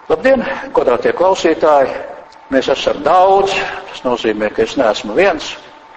Labdien, godātie klausītāji! Mēs esam daudz, tas nozīmē, ka es neesmu viens.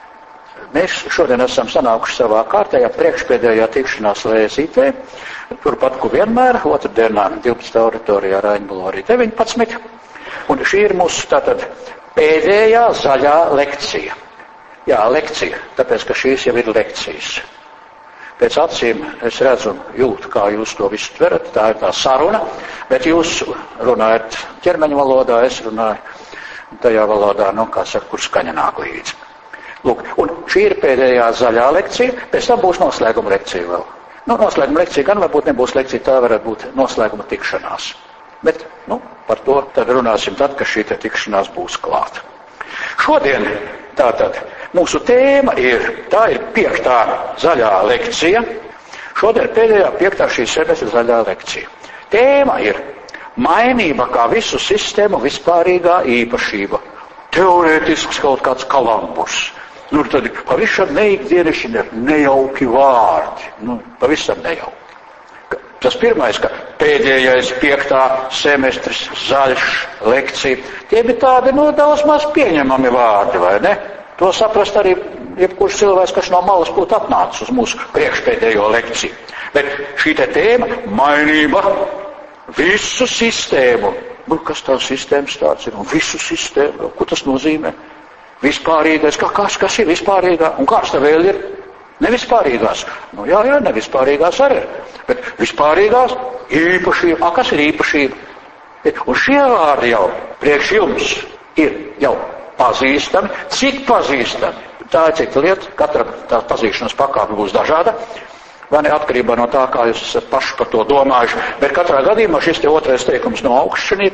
Mēs šodien esam sanākuši savā kārtējā priekšpēdējā tikšanās Lēzītē, turpat, ko vienmēr, otrdienā 12. auditorijā Raņbulo arī 19. Un šī ir mūsu tātad pēdējā zaļā lekcija. Jā, lekcija, tāpēc, ka šīs jau ir lekcijas. Pēc acīm es redzu un jūtu, kā jūs to visu tverat, tā ir tā saruna, bet jūs runājat ķermeņa valodā, es runāju tajā valodā, kā saka, kur skaņa nāk līdzi. Lūk, un šī ir pēdējā zaļā lekcija, pēc tam būs noslēguma lekcija vēl. Noslēguma lekcija gan varbūt nebūs lekcija, tā varētu būt noslēguma tikšanās. Bet, par to tad runāsim tad, kad šī tikšanās būs klāta. Šodien tātad mūsu tēma tā ir 5. zaļā lekcija. Šodien pēdējā 5. šīs semestra zaļā lekcija. Tēma ir mainība kā visu sistēmu vispārīgā īpašība. Teorētisks kaut kāds kalamburs. Tad pavisam neikdienišķi nejauki vārdi. Pavisam nejauki. Tas pirmais, ka pēdējais 5. semestris zaļš lekcija, tie bija tādi, daudz maz pieņemami vārdi, vai ne? To saprast arī jebkurš cilvēks, kas no malas būtu atnācis uz mūsu priekšpēdējo lekciju. Bet šī tēma mainība visu sistēmu. Kas tā sistēmas tāds ir? Un visu sistēmu, ko tas nozīmē? Vispārīgais, kas ir vispārīgā? Un kāds tā vēl ir? Nevispārīgās. Jā, nevispārīgās arī. Bet vispārīgās īpašība. Kas ir īpašība? Un šie vārdi jau priekš jums ir jau pazīstami. Cik pazīstami? Tā ir cita lieta. Katra tā pazīšanas pakāpe būs dažāda. Vai ne atkarībā no tā, kā jūs esat paši par to domājuši. Bet katrā gadījumā šis te otrais teikums no augšas šī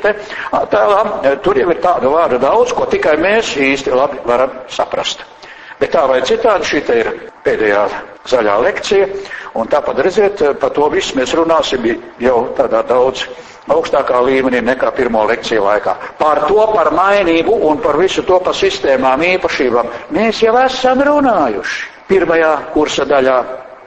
tēlā, tur jau ir tāda vārda daudz, ko tikai mēs īsti labi varam saprast. Bet tā vai citādi šī te ir pēdējā zaļā lekcija, un tāpat redziet, par to visu mēs runāsim jau tādā daudz augstākā līmenī nekā pirmo lekciju laikā. Par mainību un par visu to par sistēmām, īpašībām mēs jau esam runājuši. Pirmajā kursa daļā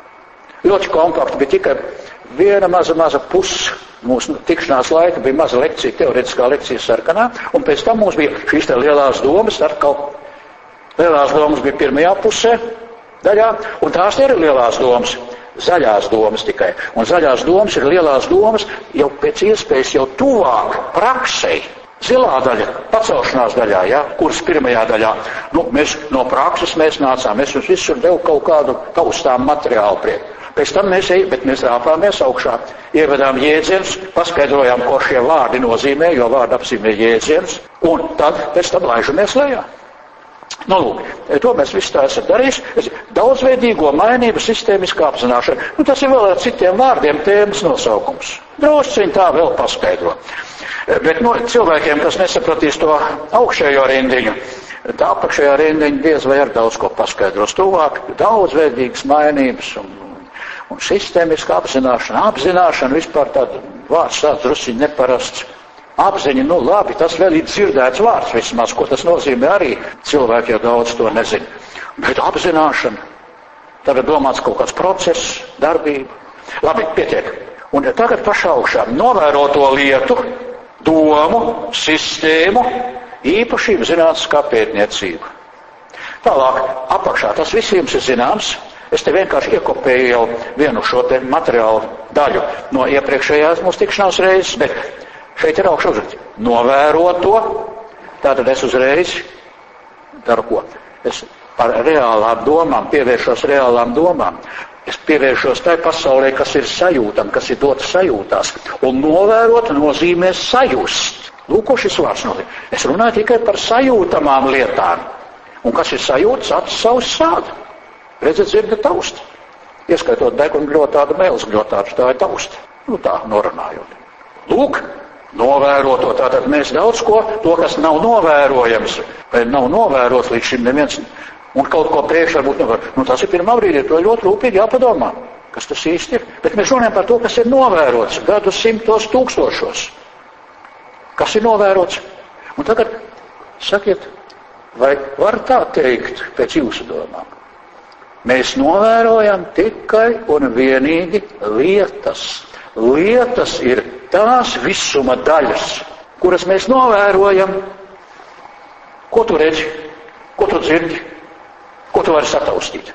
ļoti kompakti bija tikai viena maza puse mūsu tikšanās laika, bija maza lekcija, teorētiskā lekcija sarkanā, un pēc tam mums bija šīs te lielās domas, lielās domas bija pirmajā pusē daļā, un tās ir lielās domas, zaļās domas tikai. Un zaļās domas ir lielās domas jau pēc iespējas jau tuvāk praksei. Zilā daļa, pacelšanās daļā, kuras pirmajā daļā, mēs no prakses nācām, mēs jums visur devu kaut kādu taustām materiālu priekš. Pēc tam mēs rāpāmies augšā, ievedām jēdzienus, paskaidrojām, ko šie vārdi nozīmē, jo vārdi apzīmē jēdzienus, un tad pēc tam laižamies lejā. Lūk, to mēs visu tā esam darījuši. Daudzveidīgo mainību sistēmiskā apzināšana. Tas ir vēl ar citiem vārdiem tēmas nosaukums. Drusciņ tā vēl paskaidro. Bet cilvēkiem, kas nesapratīs to augšējo rindiņu, tā apakšējā rindiņa diez vai ar daudz ko paskaidros tuvāk. Daudzveidīgas mainības un sistēmiskā apzināšana vispār tāda vārds tāds drusciņ neparasts. Apziņa, labi, tas vēl ir dzirdēts vārds vismaz, ko tas nozīmē arī. Cilvēki jau daudz to nezina. Bet apzināšana, tagad domāts kaut kāds process, darbība. Labi, pietiek. Un tagad pašā augšā novēroto lietu, domu, sistēmu, īpašību zinātniskā pētniecība. Tālāk, apakšā tas visiem ir zināms. Es te vienkārši iekopēju jau vienu šo te materiālu daļu no iepriekšējās mūsu tikšanās reizes, bet šeit ir augšā uzraksts. Novēroto, tātad es uzreiz daru ko? Es par reālām domām, pievēršos reālām domām. Es pievēršos tai pasaulē, kas ir sajūtam, kas ir dota sajūtās. Un novērot nozīmē sajust. Lūk, ko šis vārds nozīmē. Es runāju tikai par sajūtamām lietām. Un kas ir sajūtas? Acis, savs, sāda. Redzat, dzirdat tausta. Ieskaitot degunu gļotādu, mēles gļotādu, tā ir tausta. Tā norunājot. Lūk, novēroto, tātad mēs daudz ko, to, kas nav novērojams, vai nav novērots līdz šim neviens, un kaut ko priekš varbūt nevar. Tas ir pirmā brīdī, to ļoti rūpīgi jāpadomā, kas tas īsti ir. Bet mēs runājam par to, kas ir novērots gadu simtos, tūkstošos. Kas ir novērots? Un tagad sakiet, vai var tā teikt pēc jūsu domām? Mēs novērojam tikai un vienīgi lietas. Lietas ir tās visuma daļas, kuras mēs novērojam. Ko tu redzi? Ko tu dzirdi? Ko tu vari sataustīt?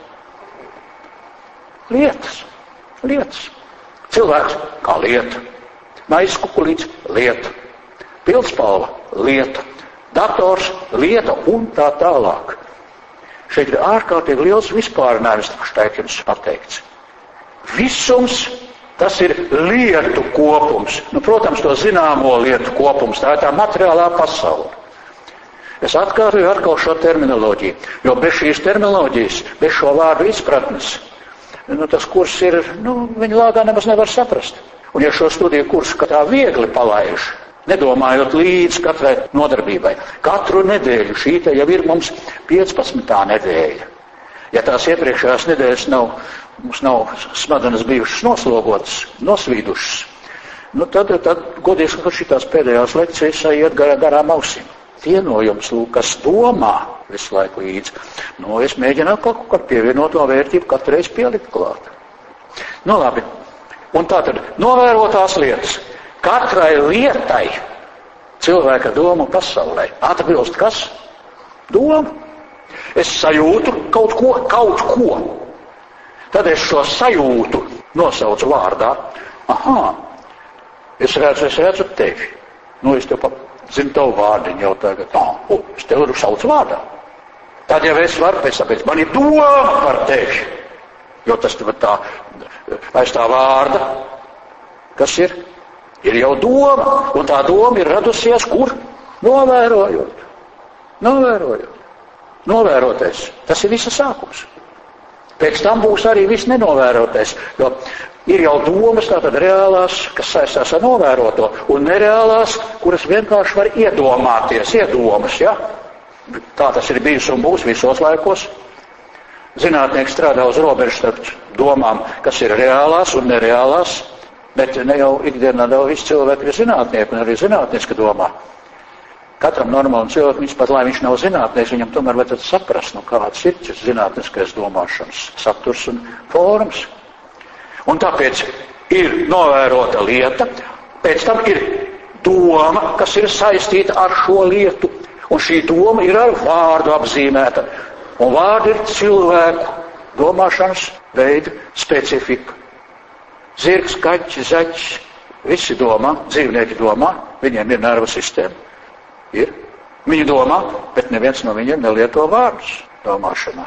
Lietas. Cilvēks kā lieta. Maizes kukulīts - lieta. Pildspalva - lieta. Dators - lieta un tā tālāk. Šeit ir ārkārtīgi liels vispārinājums, šeit jums pateikts. Visums, tas ir lietu kopums. Protams, to zināmo lietu kopums, tā ir tā materiālā pasaule. Es atkārtoju atkal šo terminoloģiju, jo bez šīs terminoloģijas, bez šo vārdu izpratnes, tas kurs ir, viņa lāgā nemaz nevar saprast. Un ja šo studiju kursu tā viegli palaiž, nedomājot līdz katrai nodarbībai, katru nedēļu, šī te jau ir mums 15. nedēļa. Ja tās iepriekšējās nedēļas mums nav smadzenes bijušas noslogotas, nosvīdušas, tad godīgi, ka šitās pēdējās lekcijas iet garām ausīm. Tie no jums, kas domā visu laiku līdzi, es mēģinu kaut kādu pievienoto vērtību katru reizi pielikt klāt. Labi. Un tātad novērotās lietas. Katrai lietai cilvēka domu pasaulē atbilst kas? Doma. Es sajūtu kaut ko. Tad es šo sajūtu nosaucu vārdā. Aha, es redzu tevi. Es tev zinu tavu vārdiņu jau tagad. Es tev saucu vārdā. Tad jau es varu pēc tāpēc, man ir doma par tevi. Jo tas tev tā, aiz tā vārda, kas ir? Ir jau doma, un tā doma ir radusies, kur? Novērojot. Novērotais. Tas ir visa sākums. Pēc tam būs arī viss nenovērotais, jo ir jau domas tātad reālās, kas saistās ar novēroto, un nereālās, kuras vienkārši var iedomāties, iedomas, ja? Tā tas ir bijis un būs visos laikos. Zinātnieki strādā uz robežu starp domām, kas ir reālās un nereālās, bet ne jau ikdienā daudz visi cilvēki ir zinātnieki un arī zinātniski domā. Katram normālam cilvēkam, pat lai viņš nav zinātnieks, viņam tomēr vajadzētu saprast, kāds ir šis zinātniskais domāšanas saturs un formas. Un tāpēc ir novērota lieta, pēc tam ir doma, kas ir saistīta ar šo lietu, un šī doma ir ar vārdu apzīmēta. Un vārdi ir cilvēku domāšanas veidu specifika. Zirgs, kaķis, zaķis, visi domā, dzīvnieki domā, viņiem ir nervu sistēma. Ir. Viņi domā, bet neviens no viņiem nelieto vārdus domāšanā.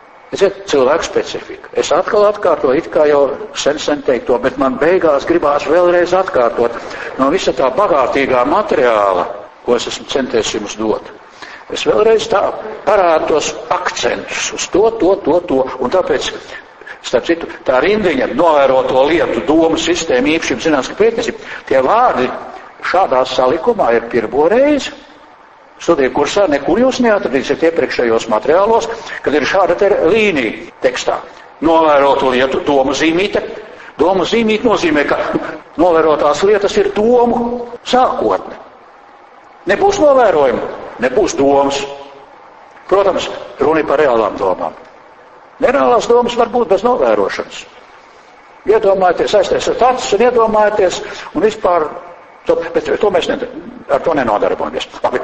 Cilvēku specifika. Es atkal atkārtoju, it kā jau sen teikto, bet man beigās gribās vēlreiz atkārtot no visa tā bagātīgā materiāla, ko es esmu centies jums dot. Es vēlreiz tā parādu tos akcentus uz to. Un tāpēc, starp citu, tā rindiņa novēroto lietu, domu sistēmu, īpašību, zinātnisku pētniecību, tie vārdi šādā salikumā ir pirmo reizi. Studiju kursā nekur jūs neatradīsiet iepriekšējos materiālos, kad ir šāda līnija tekstā. Novēroto lietu, domu zīmīte. Domu zīmīte nozīmē, ka novērotās lietas ir domu sākotne. Nebūs novērojumi, nebūs domas. Protams, runa ir par reālām domām. Nereālās domas var būt bez novērošanas. Iedomājieties, aiztaisiet acis un iedomājieties, un vispār, bet to mēs ar to nenodarbojamies. Labi.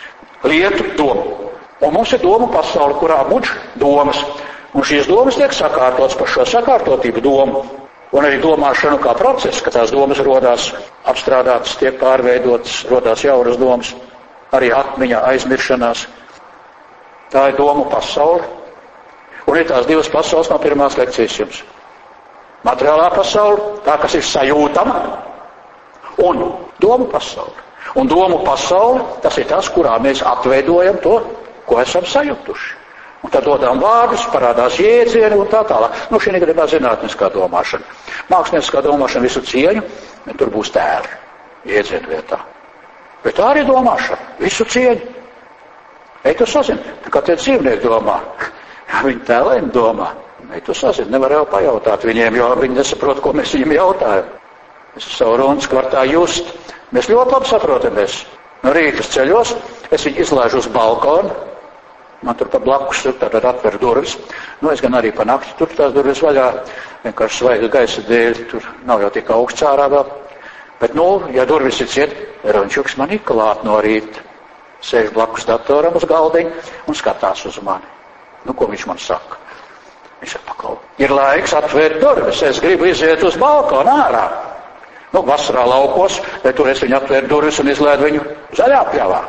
Lietu, domu. Un mums ir domu pasaule, kurā muģ domas. Un šīs domas tiek sakārtotas par šo sakārtotību domu. Un arī domāšanu kā procesu, ka tās domas rodās, apstrādātas, tiek pārveidotas, rodās jaunas domas. Arī atmiņā, aizmiršanās. Tā ir domu pasaule. Un ir tās divas pasaules no pirmās lekcijas jums. Materiālā pasaule, tā, kas ir sajūtama, un domu pasaule. Un domu pasaule, tas ir tas, kurā mēs apveidojam to, ko esam sajutuši. Un tad dodām vārdus, parādās jēdzieni un tā tālāk. Šī negadījumā zinātniskā domāšana. Mākslinieckā domāšana visu cieņu, bet tur būs tēli jēdzienu vietā. Bet tā arī domāšana, visu cieņu. Ej, tu sazini, kā tie dzīvnieki domā. Viņi tēlēm domā. Ej, tu sazini, nevar jau pajautāt viņiem, jo viņi nesaprot, ko mēs viņiem jautājam. Es savu runas kvartā just. Mēs ļoti labi saprotamies. No rītas ceļos es viņu izlaižu uz balkonu. Man tur pa blakus tad atver durvis. Es gan arī pa nakti tur tās durvis vaļā. Vienkārši svaiga gaisa dēļ. Tur nav jau tik augsts ārā vēl. Bet, ja durvis ir ciet, Rončuks man ir klāt no rīta. Sēž blakus datoram uz galdiņu un skatās uz mani. Ko viņš man saka? Viņš saka, paklau, ir laiks atvērt durvis, es gribu iziet uz balkonu ārā. Vasarā laukos, bet tur es viņu atvēru durvis un izlēdu viņu zaļā pļavā.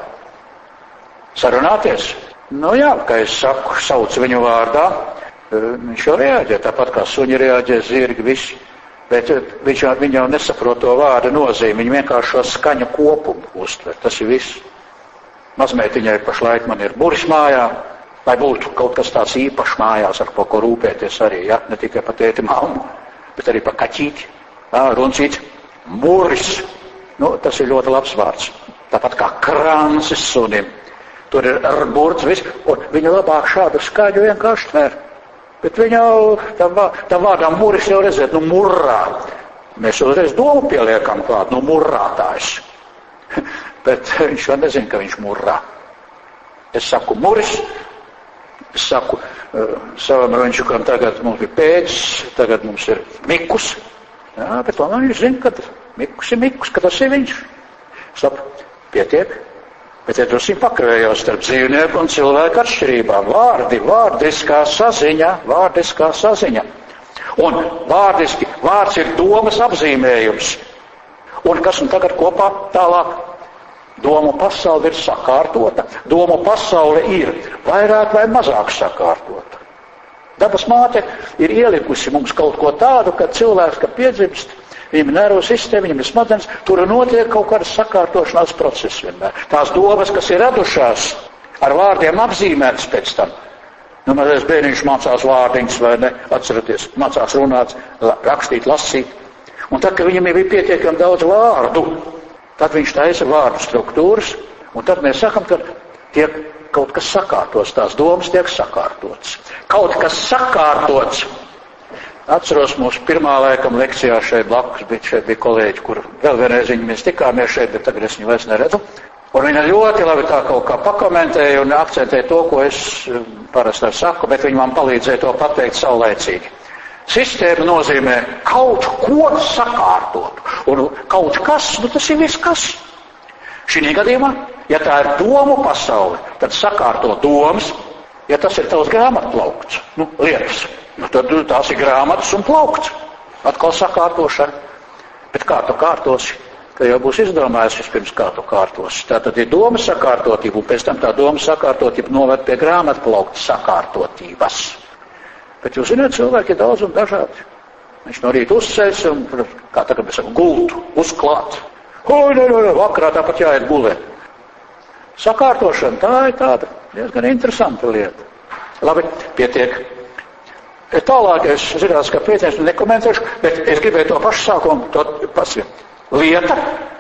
Sarunāties? Jā, kā es saku, sauc viņu vārdā, viņš jau reaģē, tāpat kā suņi reaģē, zirgi, visi. Bet viņi jau nesaprot to vārdu nozīmi, viņi vienkārši šo skaņu kopumu uztver, tas ir viss. Mazmeitiņai pašlaik man ir buris mājā, lai būtu kaut kas tāds īpašs mājās, ar ko rūpēties arī, ja? Ne tikai par tēti mammu, bet arī par kaķīti, runcīti, buris. Tas ir ļoti labs vārds, tāpat kā krancis sunim. Tur ir ar burts viss, un viņa labāk šādu skaļu vienkārši tver. Bet viņa jau, tam vārdām muris jau redzēt, murrā. Mēs uzreiz domu pieliekam klāt, murrātājs. Bet viņš jau nezina, ka viņš murrā. Es saku muris, es saku savam Rončukam, tagad mums ir pēdis, tagad mums ir mikus. Jā, bet viņš zina, ka mikus ir mikus, ka tas ir viņš. Sapu, pietiek. Bet ja drusku pakavējos starp dzīvnieku un cilvēku atšķirībām. Vārdiskā saziņa. Un vārds ir domas apzīmējums. Un kas un tagad kopā tālāk? Domu pasaule ir sakārtota. Domu pasaule ir vairāk vai mazāk sakārtota. Dabas māte ir ielikusi mums kaut ko tādu, ka cilvēks, kad piedzimst, viņam ir nervu sistēma, viņam ir smadzenes, tur notiek kaut kādas sakārtošanās procesi vienmēr. Tās domas, kas ir radušās, ar vārdiem apzīmētas pēc tam. Mazais bērniņš mācās vārdiņus, vai ne, atceraties, mācās runāt, rakstīt, lasīt. Un tad, kad viņam ir pietiekami daudz vārdu, tad viņš taisa vārdu struktūras, un tad mēs sakam, ka tiek kaut kas sakārtots, tās domas tiek sakārtotas. Kaut kas sakārtots. Atceros mūsu pirmā laikam lekcijā šeit blakus, šeit bija kolēģi, kur vēl vienreiz mēs tikāmies šeit, bet tagad es viņu vairs neredzu. Un viņa ļoti labi tā kaut kā pakomentēja un akcentēja to, ko es parasti saku, bet viņa man palīdzēja to pateikt saulēcīgi. Sistēma nozīmē kaut ko sakārtot. Un kaut kas, tas ir viss kas. Šī gadījumā, ja tā ir domu pasaule, tad sakārto domas, ja tas ir tavs grāmatplaukts, lietas. Tad tās ir grāmatas un plaukts. Atkal sakārtošana. Bet kā tu kārtosi? Ka jau būs izdomājis vispirms, kā tu kārtosi. Tā tad ir doma sakārtotība, un pēc tam tā doma sakārtotība noved pie grāmatplaukta sakārtotības. Bet jūs zināt, cilvēki ir daudz un dažādi. Viņš no rīta uzceļas un, kā tagad mēs sakam, gultu, uzklāt. Vakarā tāpat jāiet gulēt. Sakārtošana, tā ir tāda diezgan interesanta lieta. Labi, pietiek. Tālāk es zinās, ka pētījums nekomentēšu, bet es gribēju to pašu sākumu, to pasvien. Lieta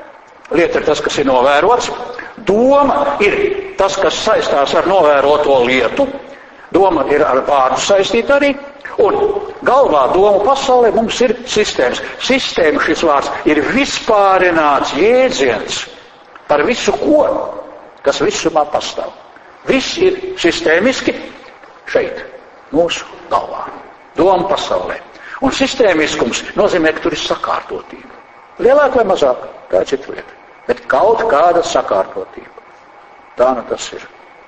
ir tas, kas ir novērots. Doma ir tas, kas saistās ar novēroto lietu. Doma ir ar vārdu saistīta arī. Un galvā domu pasaulē mums ir sistēmas. Sistēma šis vārds ir vispārināts jēdziens par visu ko, kas visumā pastāv. Viss ir sistēmiski šeit, mūsu galvā. Doma pasaulē. Un sistēmiskums nozīmē, ka tur ir sakārtotība. Lielāk vai mazāk, tā ir cita lieta. Bet kaut kāda sakārtotība. Tā tas ir.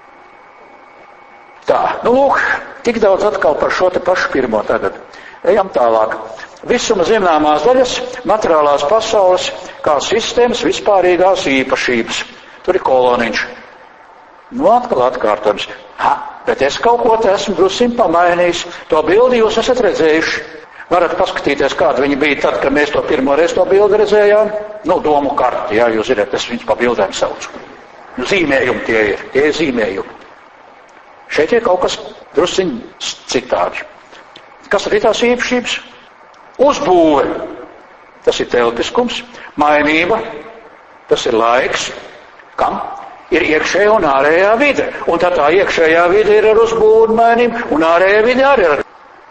Tā, lūk, tik daudz atkal par šo te pašu pirmo tagad. Ejam tālāk. Visuma zināmās daļas, materiālās pasaules, kā sistēmas vispārīgās īpašības. Tur ir koloniņš. Atkal atkārtojums. Bet es kaut ko te esmu drusim pamainījis. To bildi jūs esat redzējuši. Varat paskatīties, kāda viņa bija tad, kad mēs to pirmo reizi to bildi redzējām. Domu karti, jā, jūs zināt, es viņus pa bildēm saucu. Zīmējumi tie ir zīmējumi. Šeit ir kaut kas drusiņ citādi. Kas ir tās īpašības? Uzbūve. Tas ir telpiskums, mainība, tas ir laiks. Kam? Ir iekšējā un ārējā vide. Un tā iekšējā vide ir ar uzbūvu un mainību, un ārējā vide arī ar.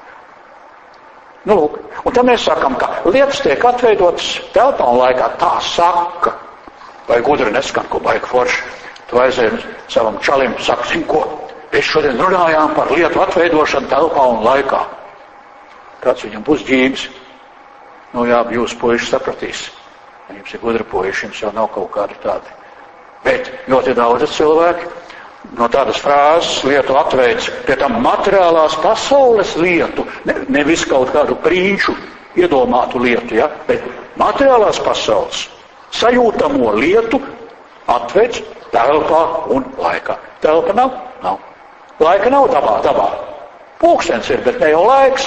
Lūk, un tad mēs sakam, ka lietas tiek atveidotas telpā un laikā. Tā saka, vai gudri neskan, ko baigi forši. Tu aizēji savam čalim, saka, zin ko, mēs šodien runājām par lietu atveidošanu telpā un laikā. Kāds viņam būs ģības? Jā, jūs puiši sapratīs. Ja jums ir gudri puiši, jums jau nav kaut kādi tādi. Bet ļoti daudz cilvēki no tādas frāzes lietu atveic pie tam materiālās pasaules lietu, nevis kaut kādu prīču iedomātu lietu, ja, bet materiālās pasaules sajūtamo lietu atveic telpā un laikā. Telpa nav? Nav. Laika nav dabā. Pulkstens ir, bet ne jau laiks.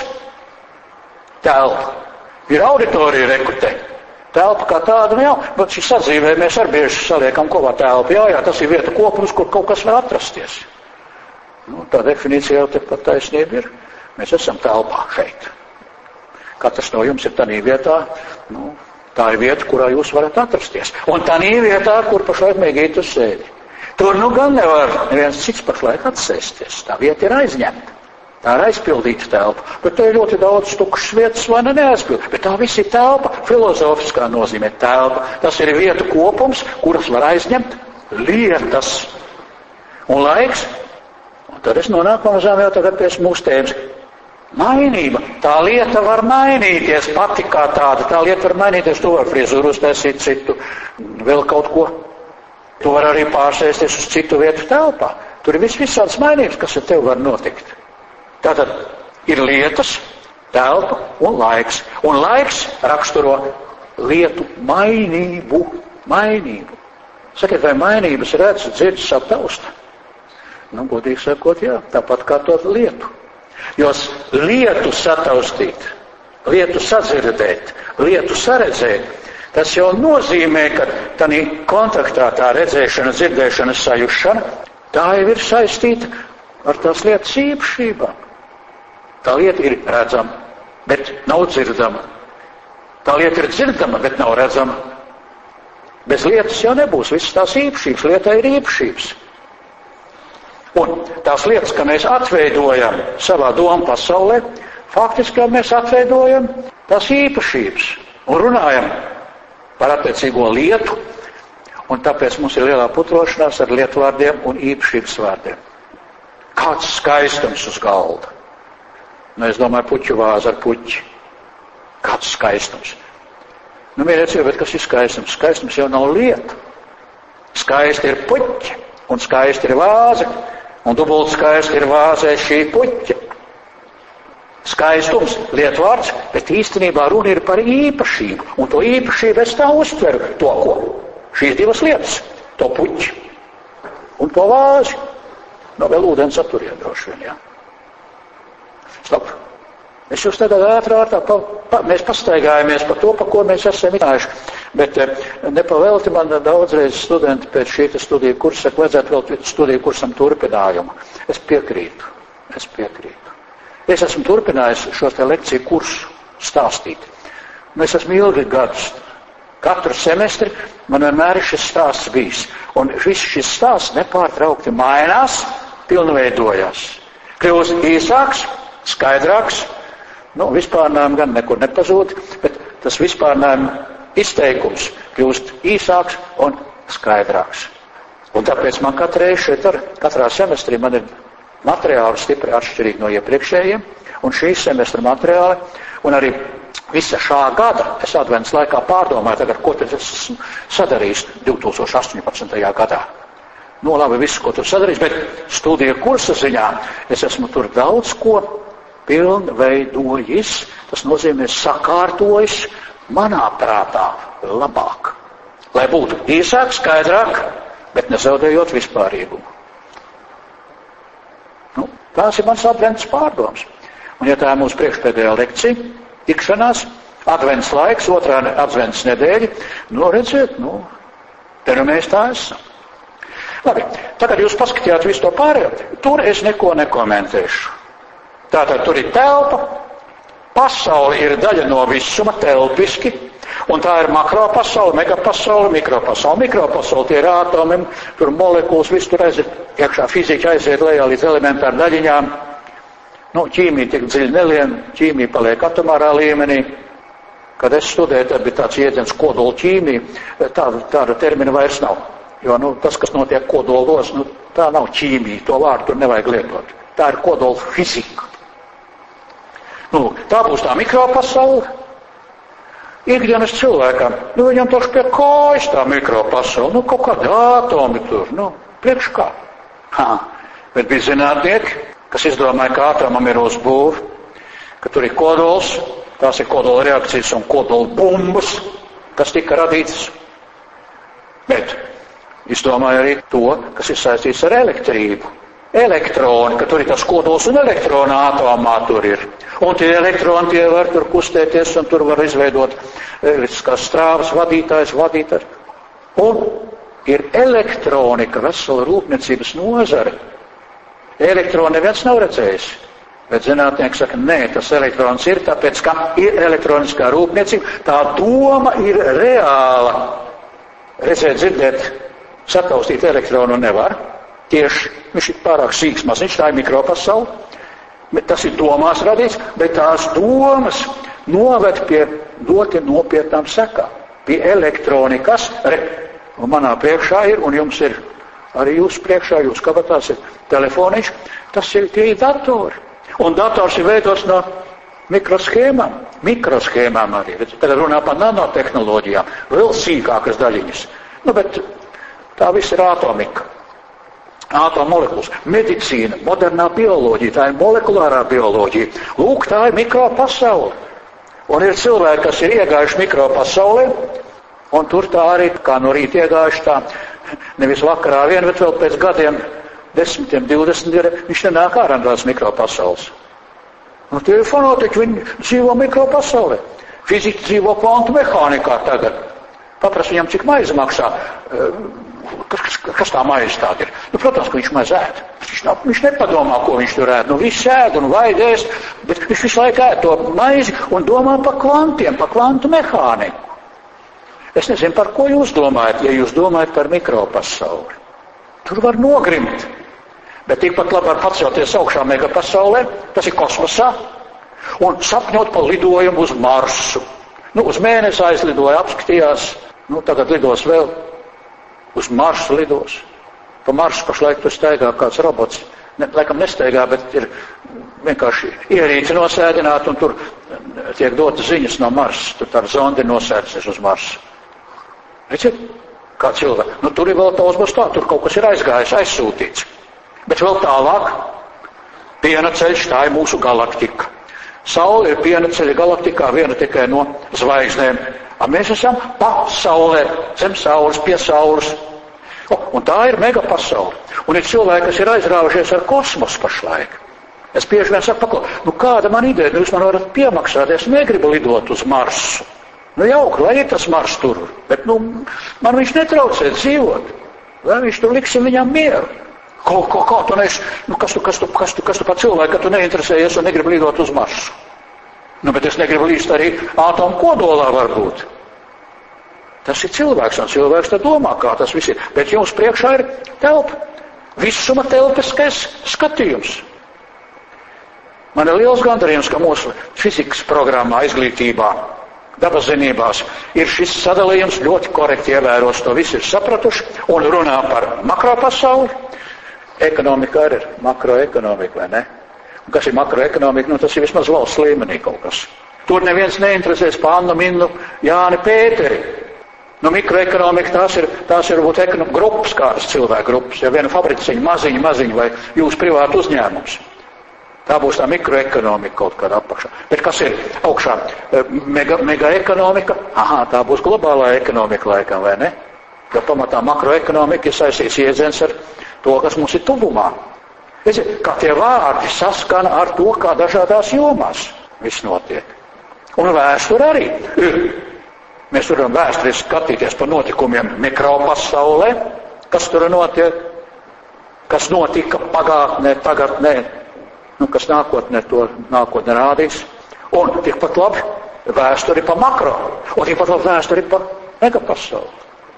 Telpa. Ir auditorija rekute. Telpa kā tāda nav, bet šī sadzīvē mēs ar bieži saliekam kopā telpu. Jā, tas ir vieta kopums, kur kaut kas var atrasties. Tā definīcija jau tepat taisnība ir. Mēs esam telpā šeit. Katrs no jums ir tādā vietā, tā ir vieta, kurā jūs varat atrasties. Un tādā vietā, kur pašlaik mēģīt uz sēdi. Tur gan nevar neviens cits pašlaik atsēsties. Tā vieta ir aizņemta. Tā ir aizpildīta telpa. Bet te ir ļoti daudz tukšas vietas, vai neaizpildīt. Bet tā viss ir telpa, filozofiskā nozīmē telpa. Tas ir vietu kopums, kuras var aizņemt lietas. Un laiks. Un tad es nonāku pamazām jau tagad pie mūsu tēmas. Mainība. Tā lieta var mainīties pati kā tāda. Tā lieta var mainīties. Tu vari frizūru uztaisīt citu, vēl kaut ko. Tu vari arī pārsēsties uz citu vietu telpā. Tur ir visādas mainības, kas ar tevi var notikt. Tātad ir lietas, telpa un laiks. Un laiks raksturo lietu mainību. Sakiet, vai mainības redz, dzird, saptaust? Godīgi sakot, jā, tāpat kā to lietu. Jo lietu sataustīt, lietu sadzirdēt, lietu saredzēt, tas jau nozīmē, ka tādā kontaktā tā redzēšana, dzirdēšana, sajušana, tā jau ir saistīta ar tās lietas īpašībām. Tā lieta ir redzama, bet nav dzirdama. Tā lieta ir dzirdama, bet nav redzama. Bez lietas jau nebūs visas tās īpašības. Lietai ir īpašības. Un tās lietas, ka mēs atveidojam savā domu pasaulē, faktiski mēs atveidojam tās īpašības un runājam par attiecīgo lietu, un tāpēc mums ir lielā putrošanās ar lietu vārdiem un īpašības vārdiem. Kāds skaistums uz galda. Es domāju, puķu vāza ar puķi. Kāds skaistums. Mīļie cilvēki, bet kas ir skaistums? Skaistums jau nav lieta. Skaisti ir puķi, un skaisti ir vāze, un dubult skaisti ir vāzē šī puķa. Skaistums, lietvārds, bet īstenībā runa ir par īpašību, un to īpašību es tā uztveru, to ko? Šīs divas lietas, to puķi un to vāzi. Vēl ūdens atturien droši vien, jā. Stop. Es jūs tagad ātrā, mēs pastaigājamies par to, par ko mēs esam runājuši, bet nepavēlti man daudzreiz studenti pēc šī studiju kursa saka, vajadzētu vēl studiju kursam turpinājumu. Es piekrītu. Es esmu turpinājis šo te lekciju kursu stāstīt. Es esmu ilgi gadus. Katru semestri man vienmēr ir šis stāsts bijis. Un šis stāsts nepārtraukti mainās, pilnveidojās. Kļūst īsāks, skaidrāks, vispārnājumi gan nekur nepazūd, bet tas vispārnājumi izteikums kļūst īsāks un skaidrāks. Un tāpēc man katrā semestrī man ir materiāli stipri atšķirīgi no iepriekšējiem, un šīs semestra materiāli, un arī visa šā gada, es adventas laikā pārdomāju tagad, ko tad es esmu sadarījis 2018. gadā. Labi, visu, ko tur sadarījis, bet studiju kursa ziņā es esmu tur daudz ko pilnveidojis, tas nozīmē sakārtojis manā prātā labāk. Lai būtu īsāk, skaidrāk, bet nezaudējot vispārīgumu. Tās ir mans advents pārdoms. Un ja tā ir mūsu priekšpēdējā lekcija, tikšanās, advents laiks, otrā advents nedēļa, redziet, te mēs tā esam. Labi, tagad jūs paskatījāt visu to pārējo, tur es neko nekomentēšu. Tātad tur ir telpa, pasaule ir daļa no visuma, telpiski, un tā ir makropasaule, megapasaule, mikropasaule. Mikropasaule tie ir ātomi, tur molekulas, viss tur aiziet, iekšā fizika aiziet lejā līdz elementāru daļiņām. Ķīmija tik dziļi nelien, ķīmija paliek atomārā līmenī. Kad es studēju, tad bija tāds jēdziens kodola ķīmija, tāda termina vairs nav. Jo tas, kas notiek kodolos, tā nav ķīmija, to vārdu tur nevajag lietot. Tā ir kodola fizika. Tā būs tā mikropasaule. ikdienas cilvēkam, viņam taču pie kājas tā mikropasaule, kaut kādi atomi tur, priekš kā. Bet bija zinātnieki, kas izdomāja, ka atomam ir uzbūve, ka tur ir kodols, tās ir kodola reakcijas un kodola bumbas, kas tika radītas. Bet izdomāja arī to, kas ir saistīts ar elektrību. Elektroni, ka tur ir tas kodols un elektrona atomā tur ir. Un tie elektroni tie var tur kustēties un tur var izveidot elektriskās strāvas vadītājs. Un ir elektronika, vesela rūpniecības nozare. Elektroni neviens nav redzējis. Bet zinātnieki saka, nē, tas elektrons ir, tāpēc, ka ir elektroniskā rūpniecība, tā doma ir reāla. Redzēt, dzirdēt, sataustīt elektronu nevar. Tieši viņš ir pārāk sīks maziņš, tā ir mikropasaule. Tas ir domās radīts, bet tās domas noved pie ļoti nopietnām sekām. Pie elektronikas, un manā priekšā ir, un jums ir arī jūsu priekšā, jūs kabatās ir telefoniņš, tas ir tie datori. Un dators ir veidots no mikroshēmām. Mikroshēmām arī. Tagad runā par nanotehnoloģijām, vēl sīkākas daļiņas. Bet tā viss ir atomika. Atommolekulas, medicīna, modernā bioloģija, tā ir molekulārā bioloģija. Lūk, tā ir mikropasaule. Un ir cilvēki, kas ir iegājuši mikropasaulē, un tur tā arī, kā no rīta iegājuši tā, nevis vakarā vien, bet vēl pēc gadiem, 10, 20, viņš nenāk ārā no tās mikropasaules. Un tie ir fanātiķi, viņi dzīvo mikropasaulē. Fiziķi dzīvo kvantu mehānikā tagad. Paprast viņam, cik maize maksā. Kas tā maize tāda ir? Protams, ka viņš maz ēd. Viņš nepadomā, ko viņš tur ēd. Viss ēd un vajag ēst, bet viņš visu laiku ēd to maizi un domā par kvantiem, par kvantu mehāniku. Es nezinu, par ko jūs domājat, ja jūs domājat par mikropasauli. Tur var nogrimt. Bet tikpat labi var pacelties augšā megapasaulē, tas ir kosmosā, un sapņot par lidojumu uz Marsu. Uz Mēnesi aizlidoja, apskatījās, tagad lidos vēl. Uz Marsu lidos. Pa Marsu pašlaik tur staigā kāds robots. Laikam nestaigā, bet ir vienkārši ierīci nosēdināt, un tur tiek dotas ziņas no Marsa. Tur tā zondi nosēdsies uz Marsu. Redziet, kā cilvēki. Tur ir vēl tausmas tā, tur kaut kas ir aizgājis, aizsūtīts. Bet vēl tālāk, piena ceļš, tā ir mūsu galaktika. Saule ir piena ceļa galaktikā, viena tikai no zvaigznēm. Mēs esam pa saulē, zem saules, pie saules. Un tā ir megapasaule. Un ir cilvēki, kas ir aizrāvušies ar kosmosu pašlaik. Es bieži vien saku, kāda man ideja, jūs man varat piemaksāt, es negribu lidot uz Marsu. Jauki, lai ir tas Mars tur, bet man viņš netraucē dzīvot. Vai viņš tur liksim viņam mieru? Kā tu neesi, kas tu par cilvēku, ka tu neinteresējies un negribu lidot uz Marsu? Bet es negribu līst arī atomu kodolā varbūt. Tas ir cilvēks, un cilvēks tad domā, kā tas viss ir. Bet jums priekšā ir telpa. Visuma telpiskais skatījums. Man ir liels gandarījums, ka mūsu fizikas programmā, izglītībā, dabaszinībās ir šis sadalījums ļoti korekti ievērots. To visi ir sapratuši un runā par makropasauli. Ekonomika arī ir makroekonomika, vai ne? Un kas ir makroekonomika? Tas ir vismaz valsts līmenī kaut kas. Tur neviens neinteresēs pa Annu, Minnu, Jāni, Pēteri. Mikroekonomika tās ir varbūt grupas, kādas cilvēku grupas, ja viena fabriciņa, maziņa, vai jūs privātu uzņēmums. Tā būs tā mikroekonomika kaut kādā apakšā. Bet kas ir augšā? Megaekonomika? Tā būs globālā ekonomika laikam, vai ne? Jo pamatā makroekonomika ir saistīts iedziens ar to, kas mums ir tuvumā. Kā tie vārdi saskana ar to, kā dažādās jomās viss notiek. Un vēsture arī ir. Mēs varam vēsturiski skatīties par notikumiem mikropasaulē, kas tur notiek, kas notika pagātnē, tagadnē, kas nākotnē to nākotnē rādīs. Un tikpat labi vēsturi par makro, un tikpat labi vēsturi par megapasauli.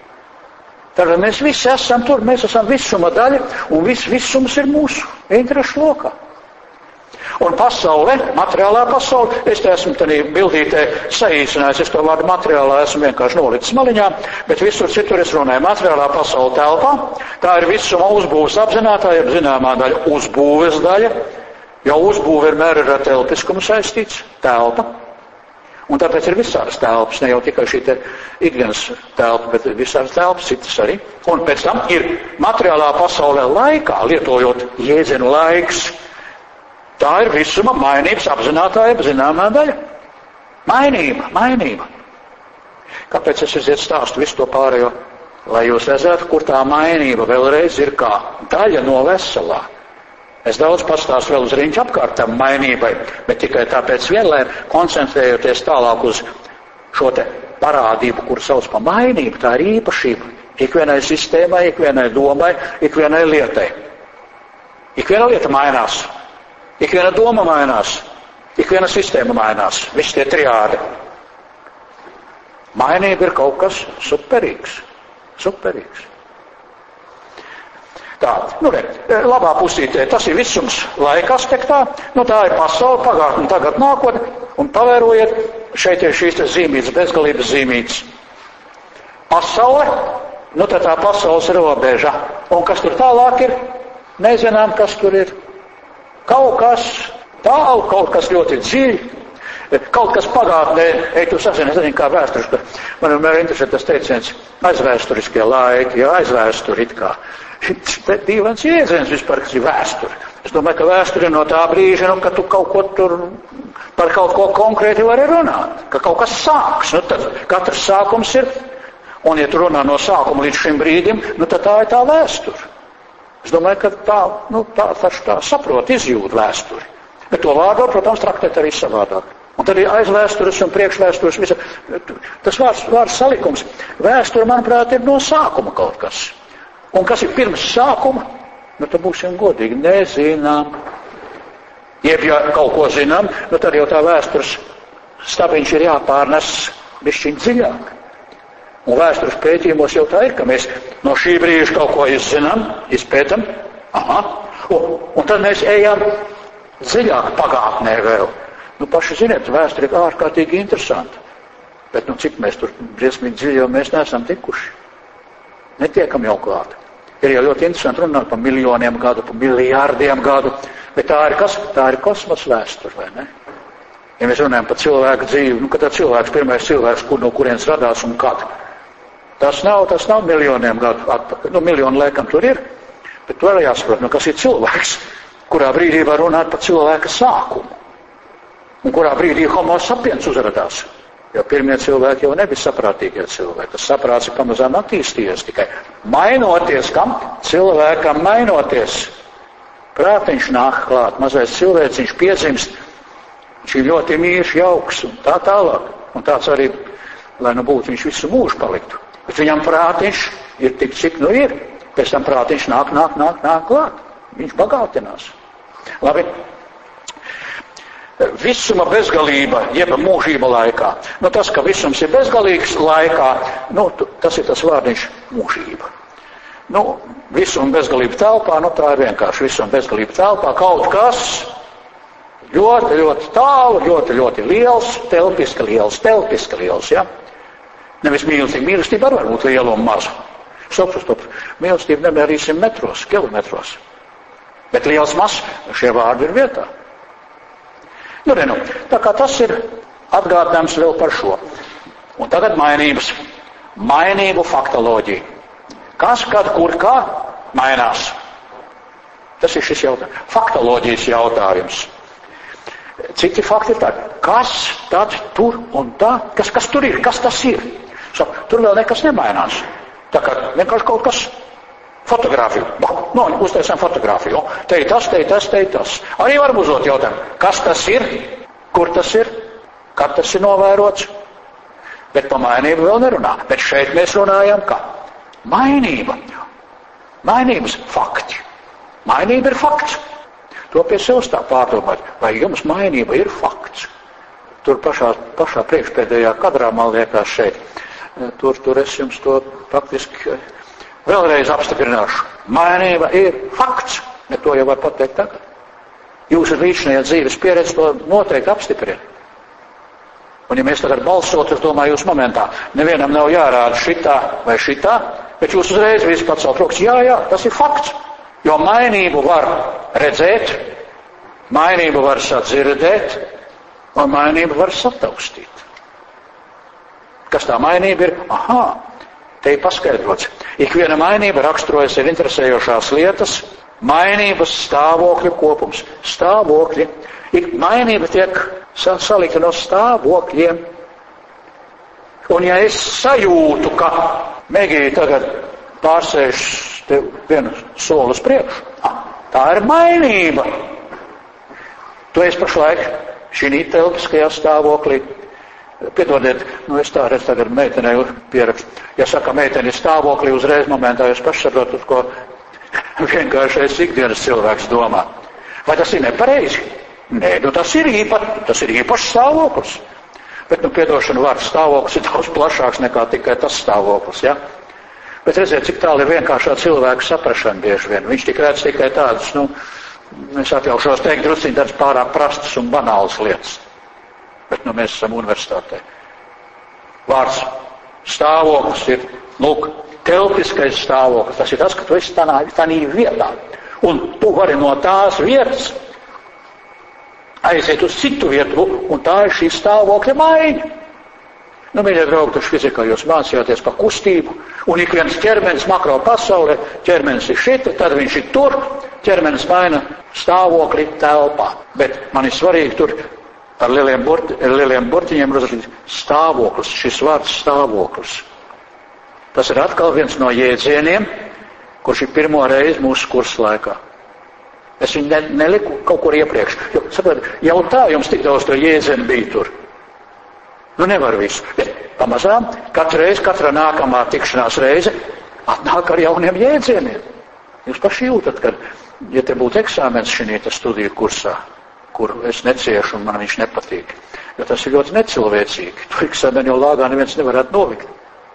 Tātad mēs visi esam tur, mēs esam visuma daļa, un visums ir mūsu interešu lokā. Un pasaule, materiālā pasaule, es te esmu tādā bildītē saīsinājis, es to vārdu materiālā esmu vienkārši nolicis maliņā, bet visur citur es runāju materiālā pasaule telpā. Tā ir visuma uzbūves apzinātā, ir zināmā daļa uzbūves daļa, jo uzbūve vienmēr ir ar telpiskumu saistīts, telpa. Un tāpēc ir visādas telpas, ne jau tikai šī te ikdienas telpa, bet visādas telpas citas arī. Un pēc tam ir materiālā pasaulē laikā, lietojot jēdzienu laiks. Tā ir visuma mainības apzinātāja zināmā daļa. Mainība. Kāpēc es aiziet stāstu visu to pārējo? Lai jūs redzētu, kur tā mainība vēlreiz ir kā daļa no veselā. Es daudz pastāstu vēl uz riņķa apkārt tam mainībai, bet tikai tāpēc vien, lai koncentrējoties tālāk uz šo te parādību, kuru sauc par mainību, tā ir īpašība. Ikvienai sistēmai, ikvienai domai, ikvienai lietai. Ikviena lieta mainās, ikviena doma mainās, ikviena sistēma mainās. Visi tie triādi. Mainība ir kaut kas superīgs. Tā, labā pusītē, tas ir visums laika aspektā, tā ir pasaule, pagātne, tagad nākotne, un pavērojiet, šeit ir šīs zīmītes, bezgalības zīmītes. Pasaule, tad tā pasaules robeža, un kas tur tālāk ir, nezinām, kas tur ir. Kaut kas tālu, kaut kas ļoti dziļi, kaut kas pagātnē, tu sazini, es nezinu, kā vēsturiski, man vienmēr interesē tas teiciens, aizvēsturiskie laiki, aizvēsturi it kā. Dīvains iedziens vispār, kas ir vēsture. Es domāju, ka vēsture ir no tā brīža, ka tu kaut ko tur par kaut ko konkrēti vari runāt, ka kaut kas sāks. Tad katrs sākums ir, un ja tu runā no sākuma līdz šim brīdim, tad tā ir tā vēsture. Es domāju, ka tā saprot, izjūt vēsturi. Bet to vārdu, protams, traktēt arī savādāk. Un tad ir aizvēstures un priekšvēstures. Tas vārds salikums. Vēsture, manuprāt, ir no sākuma kaut kas. Un kas ir pirms sākuma? Tad būsim godīgi, nezinām. Jeb, ja kaut ko zinām, tad jau tā vēstures stabiņš ir jāpārnes bišķiņ dziļāk. Un vēstures pētījumos jau tā ir, ka mēs no šī brīža kaut ko izzinām, izpētam. Un tad mēs ejam dziļāk pagātnē vēl. Paši ziniet, vēsture ir ārkārtīgi interesanta. Bet cik mēs tur briesmīgi dziļi jau mēs neesam tikuši. Netiekam jau klāt. Ir jau ļoti interesanti runāt par miljoniem gadu, par miljārdiem gadu, bet tā ir kas? Tā ir kosmosa vēsture, vai ne? Ja mēs runājam par cilvēku dzīvi, kad tā cilvēks, pirmais cilvēks, no kurienes radās un kad. Tas nav miljoniem gadu atpakaļ. Miljonu laikam tur ir, bet tur jāsaprot, kas ir cilvēks, kurā brīdī var runāt par cilvēka sākumu. Un kurā brīdī homo sapiens uzradās. Jo pirmie cilvēki jau nebija saprātīgie cilvēki. Tas saprāts ir pamazām attīstījies tikai. Mainoties, kam? Cilvēkam mainoties. Prātiņš nāk klāt, mazais cilvēciņš piedzimst, viņš ir ļoti mīļš, jauks un tā tālāk. Un tāds arī, lai būtu, viņš visu mūžu paliktu. Bet viņam prātiņš ir tik, cik ir. Pēc tam prātiņš nāk klāt. Viņš bagātinās. Labi. Visuma bezgalība, jeb mūžība laikā. Tas, ka visums ir bezgalīgs laikā, tas ir tas vārdiņš mūžība. Visuma bezgalība telpā, tā ir vienkārši visuma bezgalība telpā. Kaut kas ļoti, ļoti tālu, ļoti, ļoti liels, telpiski liels, ja? Nevis mīlestība. Mīlestība arī var būt liela un maza. Stop. Mīlestība nemērīsim metros, kilometros. Bet liels mazs, šie vārdi ir vietā. Tā kā tas ir atgādinājums vēl par šo. Un tagad mainības. Mainību faktoloģija. Kas, kad, kur, kā mainās? Tas ir šis jautājums. Faktoloģijas jautājums. Citi fakti ir tādi. Kas tad tur un tā? Kas tur ir? Kas tas ir? Tur vēl nekas nemainās. Tā kā vienkārši kaut kas. Fotogrāfiju. Uztaisām fotogrāfiju. Te ir tas. Arī varam uzdot jautājumu, kas tas ir, kur tas ir, kad tas ir novērots. Bet par mainību vēl nerunā. Bet šeit mēs runājam, kā mainība. Mainības fakti. Mainība ir fakts. To pie sevis tā pārdomāt. Vai jums mainība ir fakts? Tur pašā priekšpēdējā kadrā, man liekas, šeit. Tur es jums to praktiski vēlreiz apstiprināšu. Mainība ir fakts, bet to jau var pateikt tagad. Jūsu līdzinājā dzīves pieredze to noteikti apstiprina. Un ja mēs tagad balsot, es domāju, jūs momentā, nevienam nav jārāda šitā vai šitā, bet jūs uzreiz visi pacelt rokas, jā, tas ir fakts. Jo mainību var redzēt, mainību var sadzirdēt, un mainību var sataustīt. Kas tā mainība ir? Te ir paskaidrots. Ikviena mainība raksturojas ar interesējošās lietas, mainības stāvokļu kopums. Stāvokļi. Mainība tiek salikta no stāvokļiem. Un ja es sajūtu, ka Megija tagad pārsēž te vienu soli uz priekšu, tā ir mainība. Tu esi pašlaik šī telpiskajā stāvoklī. Piedodiet, es tā redzu tagad meitenei pierakstu. Ja saka meiteni stāvoklī uzreiz momentā, jūs pašsaprotat, ko vienkāršais ikdienas cilvēks domā. Vai tas ir nepareizi? Nē, tas ir īpašs stāvoklis. Bet, piedošana vārds stāvoklis ir daudz plašāks nekā tikai tas stāvoklis, ja? Bet redziet, cik tālu ir vienkāršā cilvēka saprašana bieži vien. Viņš tik redz tikai tādas, es atļaušos teikt, drusciņ tādas pārāk prastas un banālas lietas. Bet, mēs esam universitātē. Vārds stāvoklis ir, telpiskais stāvoklis. Tas ir tas, ka tu esi tādā vietā. Un tu vari no tās vietas aiziet uz citu vietu, un tā ir šī stāvokļa maiņa. Mīļie draugi, taču fizikā jūs mācījāties par kustību, un ik viens ķermenis makro pasaulē, ķermenis ir šita, tad viņš ir tur, ķermenis maina stāvokli telpā. Bet man ir svarīgi tur ar lieliem burtiņiem uzrakstīt stāvoklis, šis vārds stāvoklis. Tas ir atkal viens no jēdzieniem, kurš ir pirmo reizi mūsu kursa laikā. Es viņu neliku kaut kur iepriekš. Jau tā jums tik daudz to jēdzienu bija tur. Nevar visu. Bet pamazām, katra nākamā tikšanās reize atnāk ar jauniem jēdzieniem. Jūs paši jūtat, ka, ja te būtu eksāmens šī studiju kursā, kur es neciešu un man viņš nepatīk, jo tas ir ļoti necilvēcīgi. Tur eksāmeni jau lāgā neviens nevarētu novikt.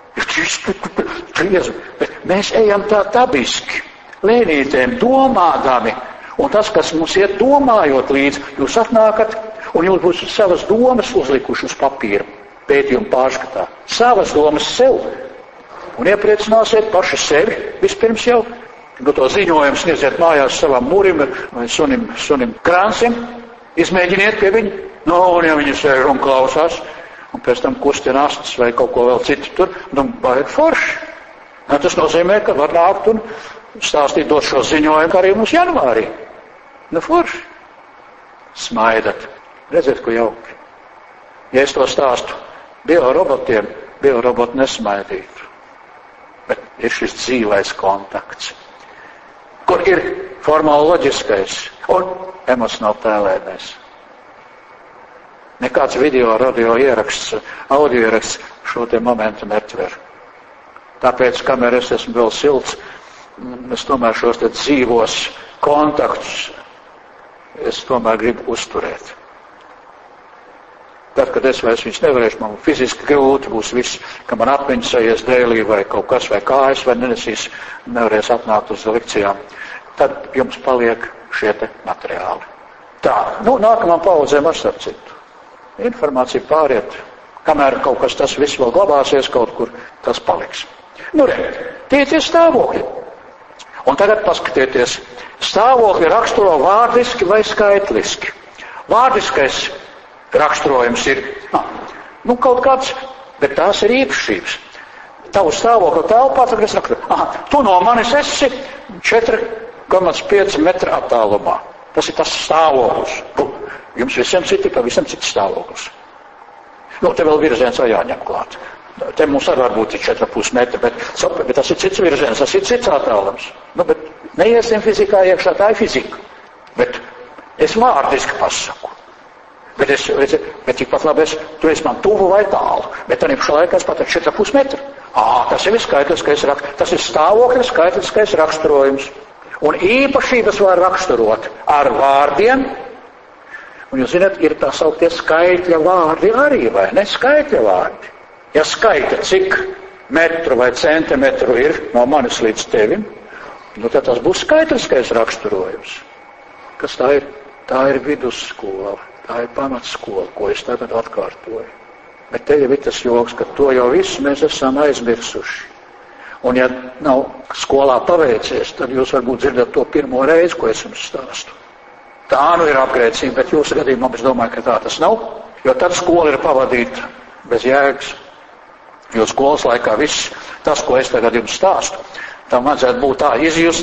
Bet mēs ejam tā dabiski, lēnītēm, domādami. Un tas, kas mums iet domājot līdzi, jūs atnākat un jūs būsiet savas domas uzlikuši uz papīra, pētījumu pārskatā. Savas domas sev. Un iepriecināsiet paši sevi vispirms jau. To ziņojumu sniedziet mājās savam mūrim vai sunim krānsim. Izmēģiniet pie viņa. Un ja viņi sēž un klausās, un pēc tam kustina astes vai kaut ko vēl citu tur, vajag forši. Tas nozīmē, ka var nākt un stāstīt dot šo ziņojumu arī mums janvārī. Forši. Smaidat. Redziet, ko jauki. Ja es to stāstu biorobotiem, bioroboti nesmaidītu. Bet ir šis dzīvais kontakts, kur ir formāli loģiskais un emocionāli tēlēnais. Nekāds video, radio ieraksts, audio ieraksts šo te momentu netver. Tāpēc, kamēr es esmu vēl silts, es tomēr šos te dzīvos kontaktus es tomēr gribu uzturēt. Tad, kad es vairs viņus nevarēšu, man fiziski grūti būs viss, ka man atmiņas aizies dēlī vai kaut kas, vai kājas, vai nevarēs atnākt uz lekcijām. Tad jums paliek šie te materiāli. Tā, nākamām paudzēm ar starp citu. Informācija pāriet, kamēr kaut kas tas viss vēl glabāsies kaut kur, tas paliks. Tie ir stāvokļi. Un tagad paskatieties, stāvokļi raksturo vārdiski vai skaitliski. Vārdiskais raksturojums ir, kaut kāds, bet tās ir īpašības. Tavu stāvokli telpā, tagad es raksturu, tu no manis esi 4,5 metra attālumā. Tas ir tas stāvoklis. Jums visiem pavisam cits stāvoklis. Te vēl virziens jāņem klāt. Te mums arī varbūt ir 4,5 metri, bet tas ir cits virziens, tas ir cits attālums. Bet neiesim fizikā iekšā, tā ir fizika. Bet es vārdiski pasaku. Bet tikpat labi tu esi man tuvu vai tālu. Bet tad pašā laikā es pateicu 4,5 metri. Tas ir skaitliskais raksturojums. Tas ir stāvokļa skaitliskais raksturojums. Un īpašības var raksturot ar vārdiem. Un jūs zināt, ir tā sauktie skaitļa vārdi arī, vai ne? Skaitļa vārdi. Ja skaita, cik metru vai centimetru ir no manis līdz tevim, tad tas būs skaitliskais raksturojums. Kas tā ir? Tā ir vidusskola, tā ir pamatskola, ko es tagad atkārtoju. Bet te jau ir tas joks, ka to jau visu mēs esam aizmirsuši. Un ja nav skolā paveicies, tad jūs varbūt dzirdat to pirmo reizi, ko es jums stāstu. Tā ir apgrēcība, bet jūsu gadījumā es domāju, ka tā tas nav, jo tad skola ir pavadīta bez jēgas. Jo skolas laikā viss tas, ko es tagad jums stāstu, tam vajadzētu būt tā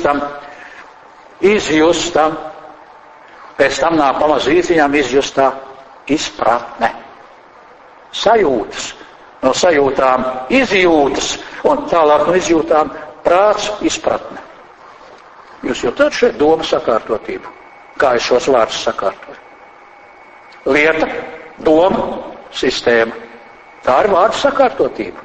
izjustam, pēc tam nāk pamazītiņām izjustā izpratne. Sajūtas, no sajūtām izjūtas, un tālāk no izjūtām prāts izpratne. Jūs jūtat šeit doma sakārtotību, kā es šos vārdus sakārtoju. Lieta, doma, sistēma. Tā ir vārdu sakārtotība.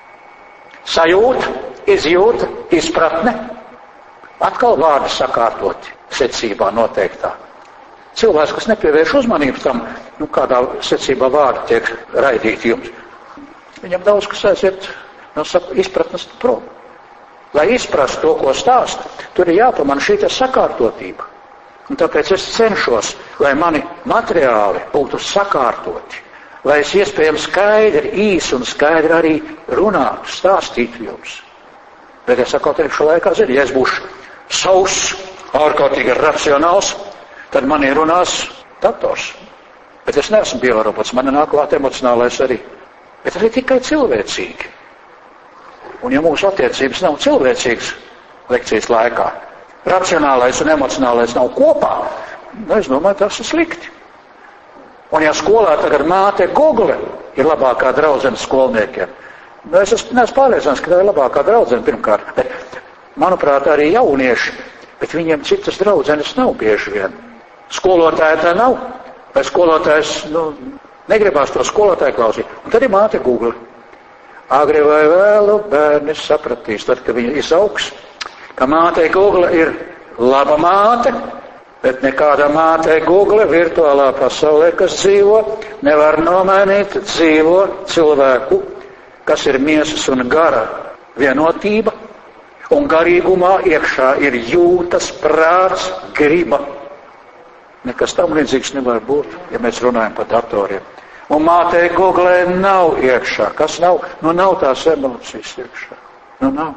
Sajūta, izjūta, izpratne. Atkal vārdi sakārtoti secībā noteiktā. Cilvēks, kas nepievērš uzmanību tam, kādā secībā vārdi tiek raidīti jums, viņam daudz kas aiziet no izpratnes prom. Lai izprastu to, ko stāsta, tur ir jāpamana šī sakārtotība. Un tāpēc es cenšos, lai mani materiāli būtu sakārtoti, lai es iespējams skaidri, īsi un skaidri arī runātu, stāstītu jums. Bet es atkal teikšu laikā, ja es būšu savs, ārkārtīgi racionāls, tad man ir runās dators. Bet es neesmu biorobots, man nāk klāt emocionālais arī. Bet arī tikai cilvēcīgi. Un ja mūsu attiecības nav cilvēcīgas lekcijas laikā, racionālais un emocionālais nav kopā, es domāju, tas ir slikti. Un ja skolā tagad māte Google ir labākā draudzene skolniekiem, es neesmu pārliecināts, ka tā ir labākā draudzene pirmkārt, bet, manuprāt, arī jaunieši, bet viņiem citas draudzenes nav bieži vien. Skolotāja tā nav, vai skolotājs, negribās to skolotāju klausīt. Un tad ir māte Google. Agri vai vēlu bērni sapratīs, tad, kad viņi izaugs, ka mātei Google ir laba māte, bet nekāda mātei Google virtuālā pasaulē, kas dzīvo, nevar nomainīt dzīvo cilvēku, kas ir miesas un gara vienotība, un garīgumā iekšā ir jūtas, prāts, griba. Nekas tam līdzīgs nevar būt, ja mēs runājam par datoriem. Un mātei Google nav iekšā. Kas nav? Nav tās emocijas iekšā. Nav.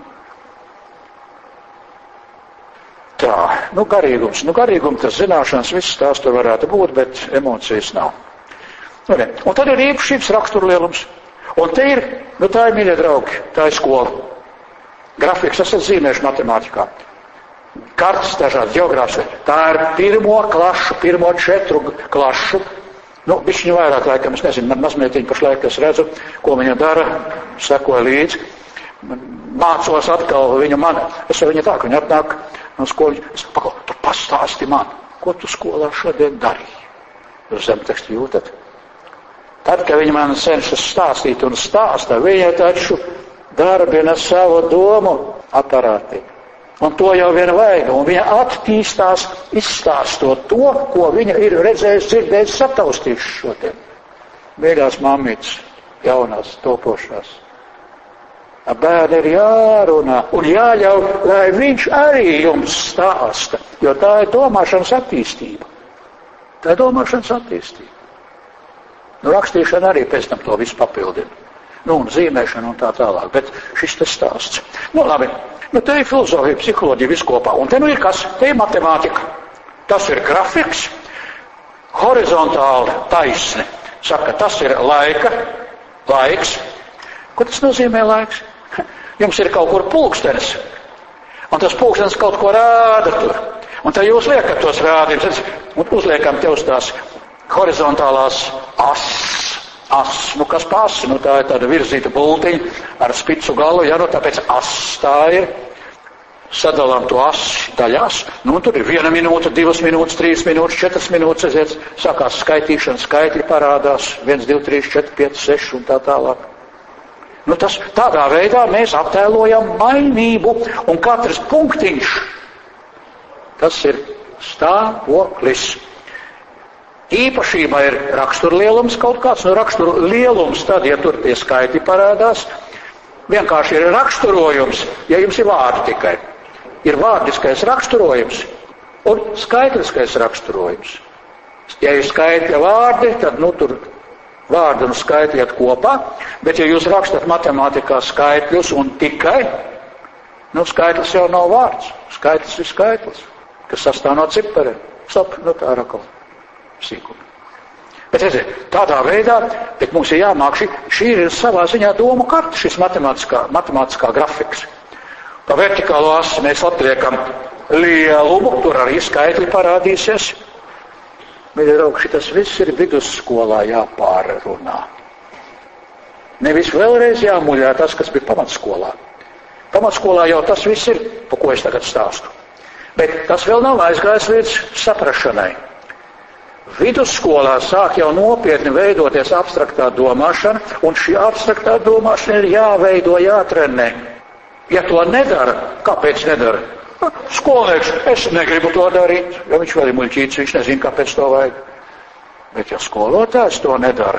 Tā, garīgums. Garīgums, tas zināšanas, viss tās tur varētu būt, bet emocijas nav. Un tad ir īpašības raksturlielums. Un te ir, tā ir, mīļie draugi, tā ir skola. Grafiks, esat zīmējuši matemātikā. Kartas dažādas, geogrāfija. Tā ir pirmo 4 klašu. Bišķiņu vairāk laikam, es nezinu, man mazmeitiņa pašlaik es redzu, ko viņa dara, sekoja līdzi. Mācos atkal es ar viņu tā, ka viņa atnāk no skolas, es saku, tu pastāsti man, ko tu skolā šodien darīji? Jūs zemtekstu jūtat? Tad, kad viņa man cenšas stāstīt un stāsta, viņa taču darbina savu domu aparāti. Un to jau vien vajag, un viņa attīstās, izstāstot to, ko viņa ir redzējusi, dzirdējusi, sataustījusi šodien. Mīļās mammītes, jaunās, topošās. Bērni ir jārunā un jāļauj, lai viņš arī jums stāsta, jo tā ir domāšanas attīstība. Tā ir domāšanas attīstība. Rakstīšana arī pēc tam to visu papildina. Un zīmēšana un tā tālāk, bet šis te stāsts. Labi. Te ir filozofija, psiholoģija viskopā. Un te ir kas? Te ir matemātika. Tas ir grafiks, horizontāli taisni. Saka, tas ir laiks. Ko tas nozīmē laiks? Jums ir kaut kur pulkstenis. Un tas pulkstenis kaut ko rāda tur. Un tad jūs liekat tos rādījumus. Un uzliekam te uz tās horizontālās kas pa asi? Tā ir tāda virzīta bultiņa ar spicu galu, tāpēc tā ir. Sadalām to asi daļās. Tur ir 1 minūte, 2 minūtes, 3 minūtes, 4 minūtes, aiziet, sākās skaitīšana, skaitļi parādās, 1, 2, 3, 4, 5, 6 un tā tālāk. Tādā veidā mēs attēlojam mainību, un katrs punktiņš, tas ir stāvoklis. Īpašība ir raksturlielums kaut kāds, raksturlielums tad, ja tur tie skaitļi parādās, vienkārši ir raksturojums, ja jums ir vārdi tikai. Ir vārdiskais raksturojums un skaitliskais raksturojums. Ja ir skaitļa vārdi, tad tur vārdi un skaitļi iet kopā, bet ja jūs rakstat matemātikā skaitļus un tikai, skaitlis jau nav vārds. Skaitlis ir skaitlis, kas sastāv no cipariem. Tā rakala sīkuma. Bet redziet, tādā veidā, bet mums ir jāmāk šī ir savā ziņā domu karta, šis matemātiskā grafiks. Pa vertikālo asi mēs atliekam lielumu, tur arī skaitļi parādīsies. Mīļie draugi, tas viss ir vidusskolā jāpārrunā. Nevis vēlreiz jāmuļā tas, kas bija pamatskolā. Pamatskolā jau tas viss ir, pa ko es tagad stāstu. Bet tas vēl nav aizgājis līdz saprašanai. Vidusskolā sāk jau nopietni veidoties abstraktā domāšana, un šī abstraktā domāšana ir jāveido, jātrenē. Ja to nedara, kāpēc nedara? Skolnieks, es negribu to darīt, jo viņš vēl ir muļķīts, viņš nezina, kāpēc to vajag. Bet ja skolotājs to nedara,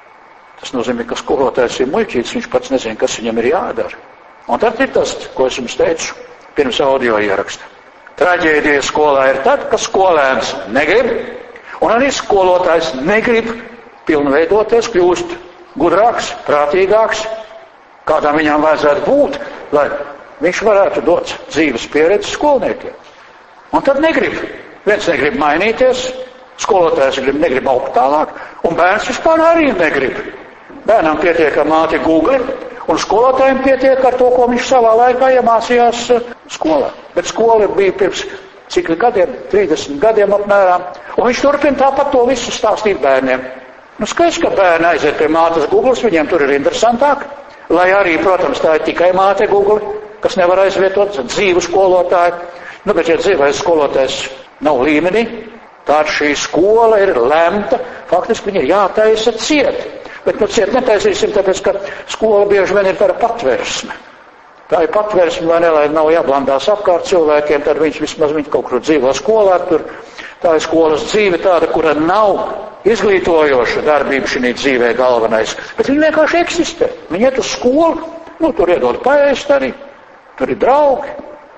tas nozīmē, ka skolotājs ir muļķīts, viņš pats nezina, kas viņam ir jādara. Un tad ir tas, ko es jums teicu pirms audio ieraksta. Traģēdija skolā ir tad, ka skolēns negrib, un arī skolotājs negrib pilnveidoties, kļūst gudrāks, prātīgāks, kādām viņām vajadzētu būt, lai viņš varētu dot dzīves pieredzi skolniekiem. Un tad negrib. Viens negrib mainīties, skolotājs negrib augt tālāk, un bērns vispār arī negrib. Bērnam pietiek ar māti Google, un skolotājiem pietiek ar to, ko viņš savā laikā iemācījās skolā. Bet skola bija pirms cik gadiem, 30 gadiem apmēram, un viņš turpina tāpat to visu stāstīt bērniem. Nu, skaidrs, ka bērni aiziet pie mātes Google, viņiem tur ir interesantāk, lai arī, protams, tā ir tikai māte Google, kas nevar aizvietot dzīvu skolotāju. Nu, bet ja dzīvais skolotājs nav līmenī, tā šī skola ir lemta, faktiski viņa ir jātaisa ciet. Bet nu ciet netaisīsim, tāpēc, ka skola bieži vien ir tāda patversme. Tā ir patversme, vai ne, lai nav jāblandās apkārt cilvēkiem, tad viņš kaut kur dzīvo skolā, tur tā ir skolas dzīve tāda, kura nav izglītojoša darbība šī dzīvē galvenais. Bet viņi vienkārši eksistē. Viņi iet uz skolu, nu, tur iedod paēst arī, tur ir draugi.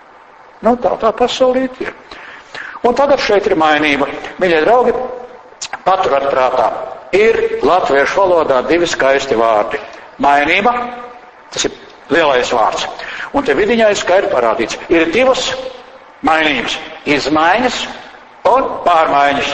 Nu, tā pasaulīt ir. Un tagad šeit ir mainība. Mīļie draugi, paturat prātā. Ir latviešu valodā divi skaisti vārdi. Mainība, tas ir lielais vārds. Un te vidiņā ir skaidri parādīts. Ir divas mainības. Izmaiņas un pārmaiņas.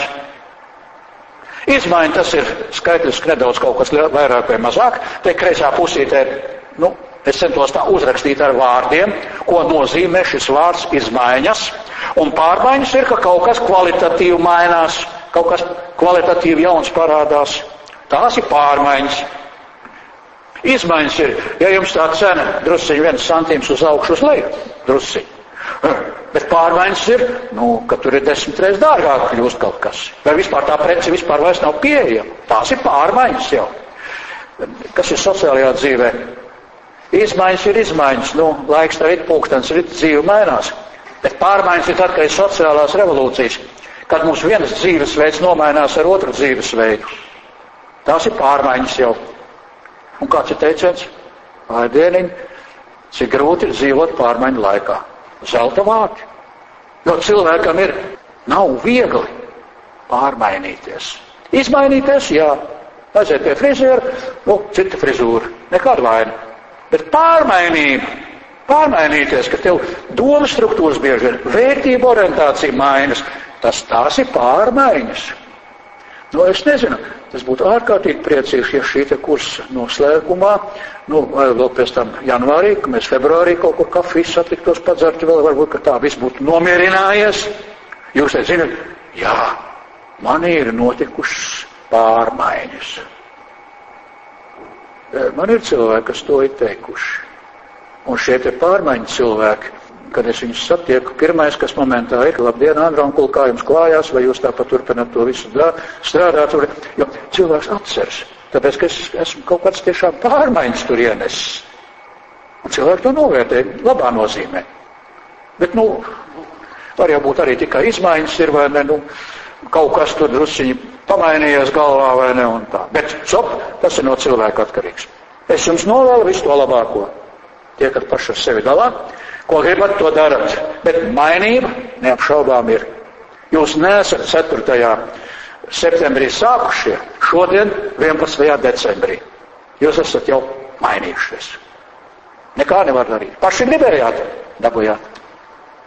Izmaiņa tas ir skaitliski nedaudz kaut kas vairāk vai mazāk. Te kreisā pusītē, nu, es centos tā uzrakstīt ar vārdiem, ko nozīmē šis vārds izmaiņas. Un pārmaiņas ir, ka kaut kas kvalitatīvi mainās. Kaut kas kvalitatīvi jauns parādās. Tās ir pārmaiņas. Izmaiņas ir, ja jums tā cena drusciņi 1 centīms uz augšu uz leju, drusciņi. Bet pārmaiņas ir, nu, ka tur ir 10 reizes dārgāk kļūst kaut kas. Vai vispār tā prece vispār vairs nav pieejama. Tās ir pārmaiņas jau. Kas ir sociālajā dzīvē? Izmaiņas ir izmaiņas. Nu, laiks tā ir pulkstens, dzīve mainās. Bet pārmaiņas ir tad, kad ir sociālās revolūcijas. Kad mums viens dzīvesveids nomainās ar otru dzīvesveidu. Tās ir pārmaiņas jau. Un kāds ir teiciens? Vai dieniņ, cik grūti ir dzīvot pārmaiņu laikā. Zelta vārdi. Jo cilvēkam nav viegli pārmainīties. Izmainīties, jā. Aiziet pie friziera, nu, cita frizūra. Nekāda vaina. Bet pārmainīties, ka tev domas struktūras bieži ir, vērtība orientācija mainas. Tās ir pārmaiņas. Nu, es nezinu, tas būtu ārkārtīgi priecīgs, ja šī te kursa noslēgumā, nu, vai vēl pēc tam janvārī, ka mēs februārī kaut kur kafijas satiktos padzert, vēl varbūt, ka tā viss būtu nomierinājies. Jūs te zinat, jā, man ir notikušas pārmaiņas. Man ir cilvēki, kas to ir teikuši. Un šie te pārmaiņu cilvēki, kad es viņus satieku, pirmais, kas momentā ir, labdien, Andronkul, kā jums klājās, vai jūs tāpat turpināt to visu strādāt, jo cilvēks atceras, tāpēc, ka es esmu kaut kāds tiešām pārmaiņas tur ienesis. Un cilvēki to novērtē, labā nozīmē. Bet, nu, var jau būt arī tikai izmaiņas ir, vai ne, nu, kaut kas tur drusciņi pamainījies galvā, vai ne, un tā. Bet, tas ir no cilvēka atkarīgs. Es jums novēlu visu to labāko. Tiekat paši ar sevi galā. Ko gribat, to darat. Bet mainība neapšaubām ir. Jūs neesat 4. septembrī sākušie, šodien 11. decembrī. Jūs esat jau mainījušies. Nekā nevar darīt. Paši gribējāt, dabujāt.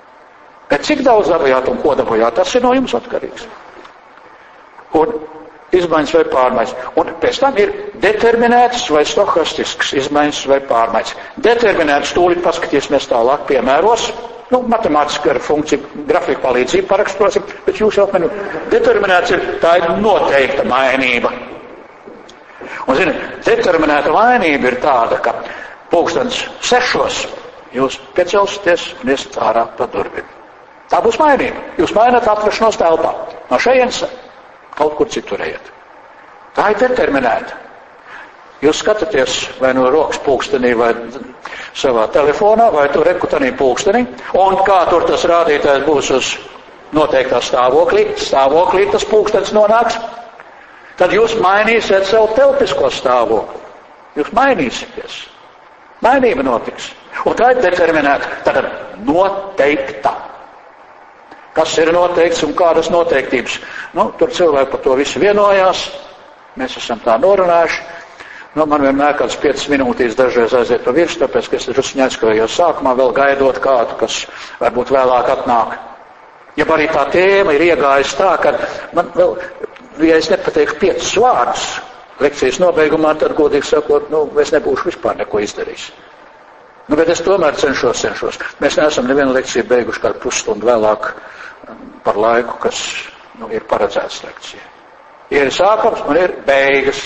Bet cik daudz dabujāt un ko dabujāt, tas ir no jums atkarīgs. Un izmaiņas vai pārmaiņas. Un pēc tam ir determinētas vai stohastiskas izmaiņas vai pārmaiņas. Determinētas, tūlīt paskatīsimies tālāk piemēros. Matemātiski ar funkciju grafiku palīdzību parakstosim, bet jūs jau mani determinēts ir, tā ir noteikta mainība. Un, determinēta mainība ir tāda, ka pulkstens 6 jūs piecelsities un iesiet ārā pa durvīm. Tā būs mainība. Jūs maināt atrašanos telpā. No šejienes kaut kur citur ejiet. Tā ir determinēta. Jūs skatāties vai no rokas pulkstenī, vai savā telefonā, vai tur rekutanī pulkstenī, un kā tur tas rādītājs būs uz noteiktā stāvoklī tas pulkstens nonāks, tad jūs mainīsiet savu telpisko stāvokli. Jūs mainīsieties. Mainība notiks. Un tā ir determinēta, tad noteikta. Kas ir noteikts un kādas noteiktības? Tur cilvēki par to visu vienojās, mēs esam tā norunājuši. Man vienmēr kāds 5 minūtīs dažreiz aiziet pa virs, tāpēc, ka es drusku aizkavējos sākumā, vēl gaidot kādu, kas varbūt vēlāk atnāk. Ja arī tā tēma ir iegājusi tā, ka man vēl, ja es nepateikšu 5 vārdus lekcijas nobeigumā, tad, godīgi sakot, es nebūšu vispār neko izdarījis. Bet es tomēr cenšos. Mēs neesam nevienu lekciju beiguši kādu pusstundu vēlāk par laiku, kas ir paredzēts lekcija. Ir sākums un ir beigas.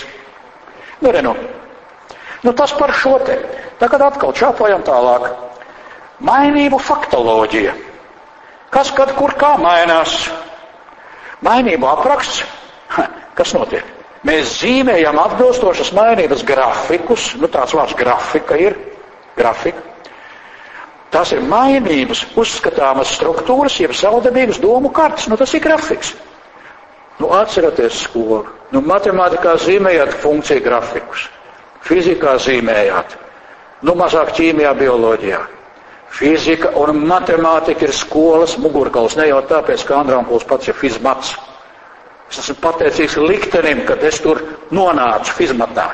Tas par šo te. Tagad atkal čāpojam tālāk. Mainību faktoloģija. Kas, kad, kur, kā mainās? Mainību apraksts. Kas notiek? Mēs zīmējam atbilstošas mainības grafikus. Tāds vārds grafika ir. Grafika. Tās ir mainības uzskatāmas struktūras, jeb savdabīgas domu kartas. Tas ir grafiks. Atceraties skolu. Matemātikā zīmējāt funkciju grafikus. Fizikā zīmējāt. Mazāk ķīmijā, bioloģijā. Fizika un matemātika ir skolas mugurkauls. Ne jau tāpēc, ka Andrāmpuls pats ir fizmats. Es esmu pateicīgs liktenim, kad es tur nonācu fizmatā.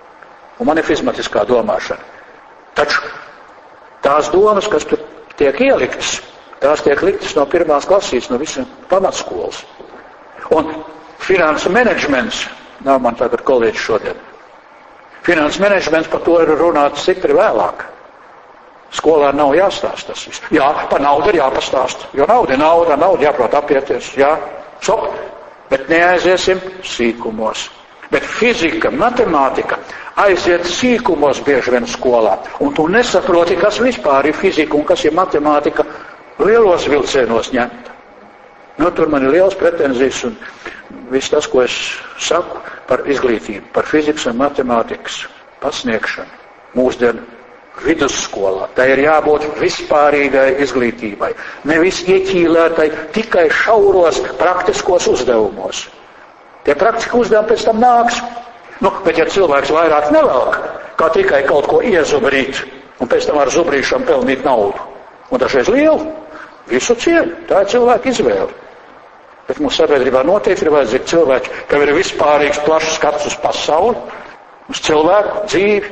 Un man ir fizmatiskā domāšana. Taču tās domas, kas tur tiek ieliktas, tās tiek liktas no 1. klasīs, no visiem pamatskolas. Un finansu menedžments, nav man tagad kolēģis šodien, finansu menedžments par to ir runāts citri vēlāk. Skolā nav jāstāsta tas viss. Jā, par naudu ir jāpastāsta, jo nauda ir nauda jāprot apieties, jā, bet neaiziesim sīkumos. Bet fizika, matemātika aiziet sīkumos bieži vien skolā, un tu nesaproti, kas vispār ir fizika un kas ir matemātika lielos vilcienos ņemta. Tur man ir liels pretenzijas un viss tas, ko es saku par izglītību, par fizikas un matemātikas pasniegšanu mūsdienu vidusskolā. Tā ir jābūt vispārīgai izglītībai, nevis ieķīlētai tikai šauros praktiskos uzdevumos. Tie praktiski uzdevumi pēc tam nāks. Bet ja cilvēks vairāk nevelk, kā tikai kaut ko iezubrīt, un pēc tam ar zubrīšanu pelnīt naudu, un dažreiz lielu, visu cieņu, tā ir cilvēka izvēle. Bet mūsu sabiedrībā noteikti ir vajadzīgi cilvēki, kam ir vispārīgs plašs skats uz pasauli, uz cilvēku dzīvi,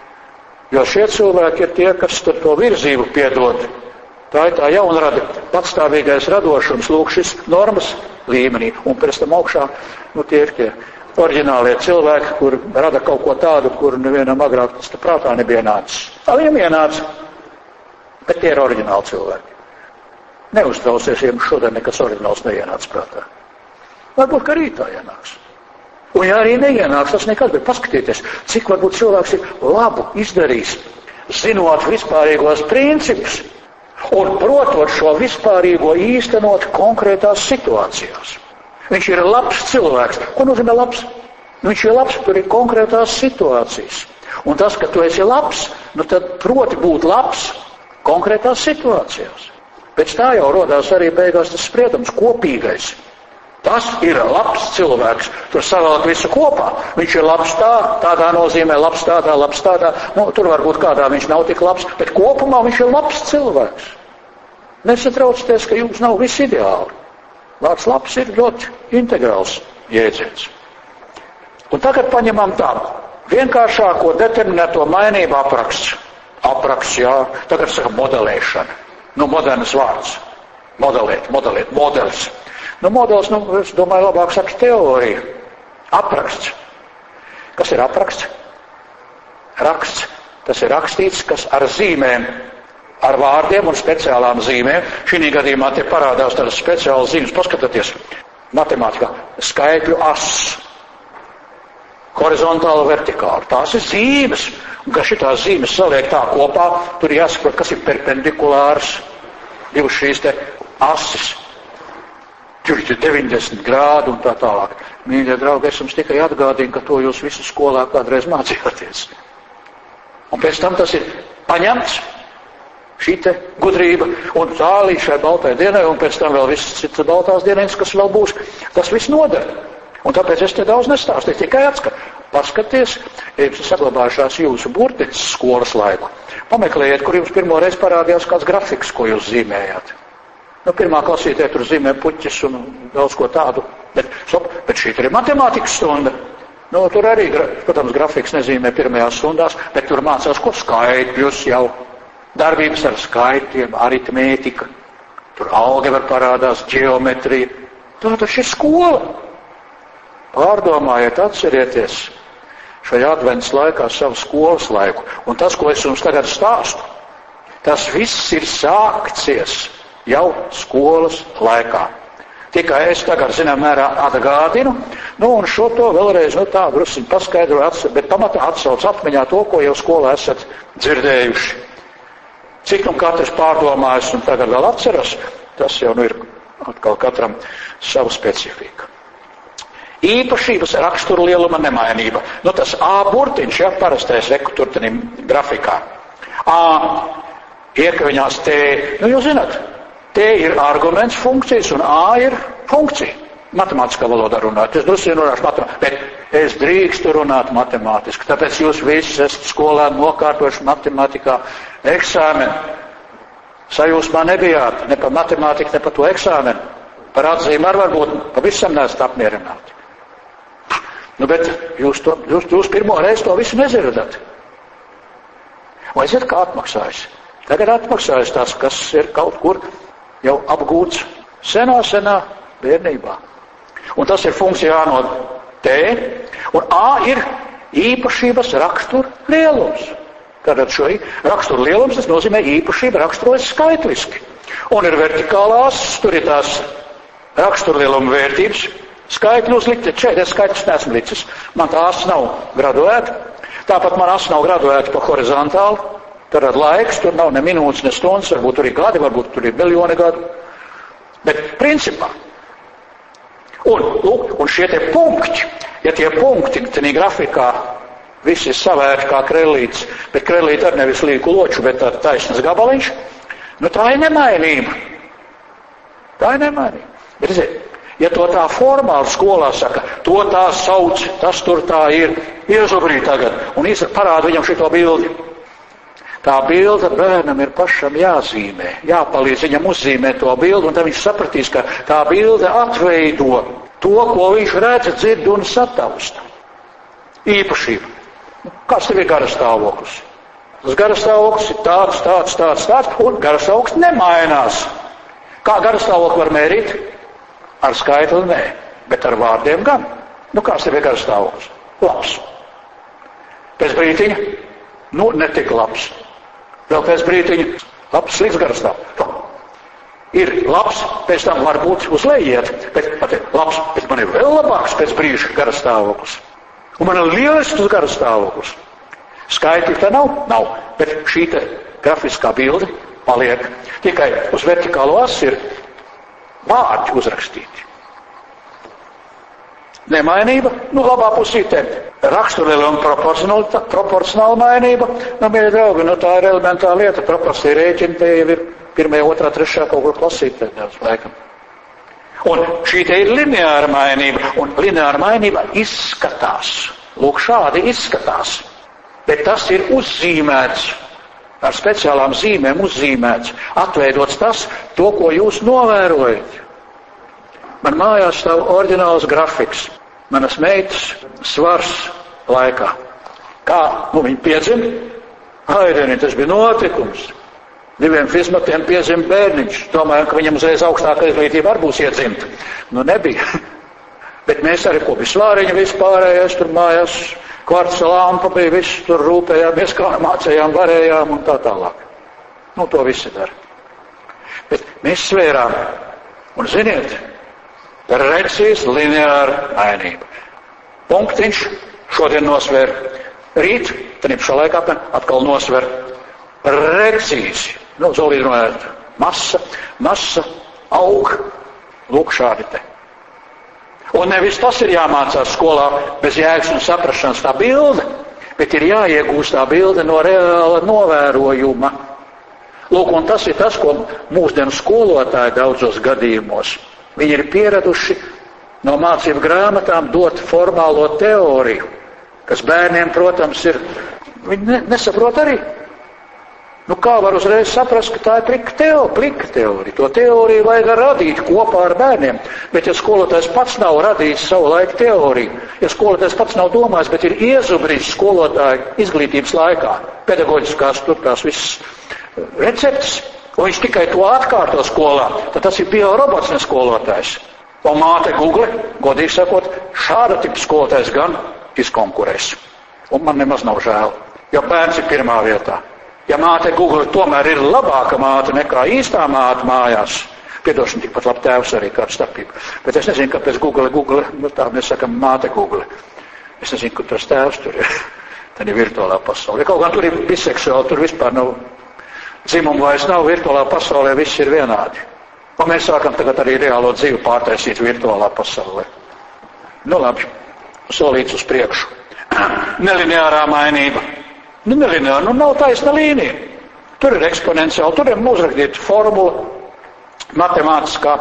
jo šie cilvēki ir tie, kas to virzību piedod. Tā ir tā jaunrada, patstāvīgais radošums, lūk, šis normas līmenī, un pēc tam augšā, tie ir tie oriģinālie cilvēki, kur rada kaut ko tādu, kur nevienam agrāk tas prātā nebija nācis. Tā viņam ienāca, bet tie ir oriģināli cilvēki. Neuztraucies, ja jums šodien nekas oriģināls neienāca prātā. Varbūt, ka rītā ienāks. Un ja arī neienāks, tas nekad, bet paskatieties, cik varbūt cilvēks ir labu izdarījis, zinot vispārīgos principus un protot šo vispārīgo īstenot konkrētās situācijās. Viņš ir labs cilvēks. Ko nozīmē labs? Viņš ir labs, tur ir konkrētās situācijas. Un tas, ka tu esi labs, tad proti būt labs konkrētās situācijās. Pēc tā jau rodās arī beigās tas spriedums, kopīgais. Tas ir labs cilvēks. Tur savēlk visu kopā. Viņš ir labs tādā nozīmē, labs tādā. Tur varbūt kādā viņš nav tik labs, bet kopumā viņš ir labs cilvēks. Nesatraucieties, ka jums nav viss ideāli. Vārds labs ir ļoti integrāls jēdziens. Un tagad paņemam tā. Vienkāršāko determinēto mainību apraksts. Apraksts, jā. Tagad saka modelēšana. Modernas vārds. Modelis. Modelis, es domāju, labāk saka teorija. Apraksts. Kas ir apraksts? Raksts. Tas ir rakstīts, kas ar zīmēm, ar vārdiem un speciālām zīmēm. Šī gadījumā te parādās tādas speciālas zīmes. Paskatieties, matemātikā skaitļu ass. Horizontāli, vertikāli. Tās ir zīmes. Un, ka šitās zīmes saliek tā kopā, tur jāsaprot, kas ir perpendikulārs. Divas šīs te asis. Tur ir 90 grādi un tā tālāk. Mīļie draugi, es jums tikai atgādinu, ka to jūs visu skolā kādreiz mācījāties. Un pēc tam tas ir paņemts, šī te gudrība, un tā līdz šai baltai dienai, un pēc tam vēl visas citas baltās dienas, kas vēl būs, tas viss noder. Un tāpēc es te daudz nestāstu, tikai paskaties, ja jums ir saglabājušās jūsu burtiņas skolas laiku. Pameklējiet, kur jums pirmo reizi parādījās kāds grafiks, ko jūs zīmējāt. Nu, pirmā klasītē tur zīmē puķis un daudz ko tādu, bet šī ir matemātikas stunda. Nu, tur arī, protams, grafiks nezīmē pirmajās stundās, bet tur mācās, ko skaitļus jau, darbības ar skaitļiem, aritmētika, tur algebra parādās, ģeometrija. Tā tas ir skola. Pārdomājiet, atcerieties šajā adventas laikā savu skolas laiku. Un tas, ko es jums tagad stāstu, tas viss ir sākties jau skolas laikā. Tikai es tagad, zinām, mērā atgādinu, un šo to vēlreiz, tā drusiņ paskaidroju, bet pamatā atsauc atmiņā to, ko jau skolā esat dzirdējuši. Cik katrs pārdomājas un tagad vēl atceras, tas jau ir atkal katram savu specifiku. Īpašības rakstura lieluma nemainība. Tas A burtiņš, parastais turtenim grafikā. A, iekaviņās T, jūs zināt, T ir arguments funkcijas un A ir funkcija. Matemātiskā valodā runāt. Es drusku runāšu matemātiski, bet es drīkstu runāt matemātiski. Tāpēc jūs visi esat skolā nokārtojuši matemātikā eksāmenu. Sajūsmā nebijāt ne par matemātiku, ne par to eksāmenu. Par atzīmi varbūt pavisam neesat apmierināti. Bet jūs pirmo reizi to visu nezirdat. Vai zināt, kā atmaksājas? Tagad atmaksājas tas, kas ir kaut kur jau apgūts senā bērnībā. Un tas ir funkcija A no T, un A ir īpašības rakstura lielums. Tātad šo rakstura lielums, tas nozīmē īpašība raksturojas skaitliski. Un ir vertikālās, tur ir tās rakstura lieluma vērtības, skaitļi uzlikti, šeit es skaitļus neesmu licis, man tā asa nav graduēta, tāpat man asa nav graduēta pa horizontāli, tad laiks, tur nav ne minūtes, ne stundas, varbūt tur ir gadi, varbūt tur ir miljoni gadu, bet principā. Un šie tie punkti, ja tie punkti, tenī grafikā, visi ir savērti kā krellītes, bet krellīte ar nevis līku loču, bet tāda taisnas gabaliņš, tā ir nemainība. Tā ir nemainība. Bet, ja to tā formāli skolā saka, to tā sauc, tas tur tā ir, iezubrī tagad, un parāda viņam šito bildi. Tā bilde bērnam ir pašam jāzīmē, jāpalīdz viņam uzzīmēt to bildi, un tad viņš sapratīs, ka tā bilde atveido to, ko viņš redz, dzird un satausta. Īpašība. Kāds tev ir garastāvoklis? Tas garastāvoklis ir tāds, un garastāvoklis nemainās. Kā garastāvokli var mērīt? Ar skaitli nē, bet ar vārdiem gan. Kāds tev ir garastāvoklis? Labs. Pēc brītiņa? Netik labs. Vēl pēc brītiņa? Labs, slikts garastāvoklis. Ir labs, pēc tam varbūt uz lejiet, bet labs, bet man ir vēl labāks pēc brīža garastāvoklis. Un man ir lielisks garastāvoklis. Skaitļi tā nav, bet šī te grafiskā bilde paliek. Tikai uz vertikālo asi ir vārdi uzrakstīti. Nemainība, labā pusītē. Raksturlieluma proporcionāla mainība. Mīļie draugi, tā ir elementāra lieta. Proporcija rēķina, te jau ir 1., 2., 3. kaut kur klasītē. Un šī te ir lineāra mainība. Un lineāra mainība izskatās. Lūk, šādi izskatās. Bet tas ir uzzīmēts. Ar speciālām zīmēm uzzīmēts, atveidots to, ko jūs novērojat. Man mājās stāv oriģināls grafiks, manas meitas svars laikā. Kā viņi piedzim? Aideni, tas bija notikums. 2 fizmatiem piedzim bērniņš. Domājam, ka viņam uzreiz augstākā izglītība arī būs iedzimta. Nebija. Bet mēs arī ko vislāriņa vispārējais tur mājās, kvarca lampa bija, viss tur rūpējāmies, kā mācējām, varējām un tā tālāk. Nu, to visi dara. Bet mēs svērām, un ziniet, precīzi lineāra mainība. Punktiņš šodien nosver, rīt, tad pašā laikā atkal nosver precīzi. Nu, salīdzinājot, masa, aug, lūk šādi te. Un nevis tas ir jāmācās skolā bez jēgas un saprašanas tā bilde, bet ir jāiegūst tā bilde no reāla novērojuma. Lūk, un tas ir tas, ko mūsdienu skolotāji daudzos gadījumos. Viņi ir pieraduši no mācību grāmatām dot formālo teoriju, kas bērniem, protams, ir, viņi nesaprot arī. Nu, kā var uzreiz saprast, ka tā ir plika teorija. To teoriju vajag radīt kopā ar bērniem. Bet ja skolotājs pats nav radījis savu laiku teoriju, ja skolotājs pats nav domājis, bet ir iezubris skolotāju izglītības laikā, pedagoģiskās tur tās visas receptes, un viņš tikai to atkārto skolā, tad tas ir biorobots, ne skolotājs. Un māte Google, godīgi sakot, šāda tipa skolotājs gan izkonkurēs. Un man nemaz nav žēl, jo bērns ir pirmā vietā. Ja māte Google tomēr ir labāka māte nekā īstā māte mājās, piedošana tikpat labi tēvs arī kāda starpība. Bet es nezinu, kāpēc Google, nu tā mēs sakam māte Google. Es nezinu, kur tas tēvs tur ir. Tad ir virtuālā pasaulē. Kaut gan tur ir biseksuāli, tur vispār nav dzimumu vairs nav, virtuālā pasaulē viss ir vienādi. Un mēs sākam tagad arī reālo dzīvi pārtaisīt virtuālā pasaulē. Nu labi, solīts uz priekšu. Nelineārā mainība. Nu, nelineāra, nu nav taisna līnija. Tur ir eksponenciāli, tur ir uzrakstīta formula, matemātiskā,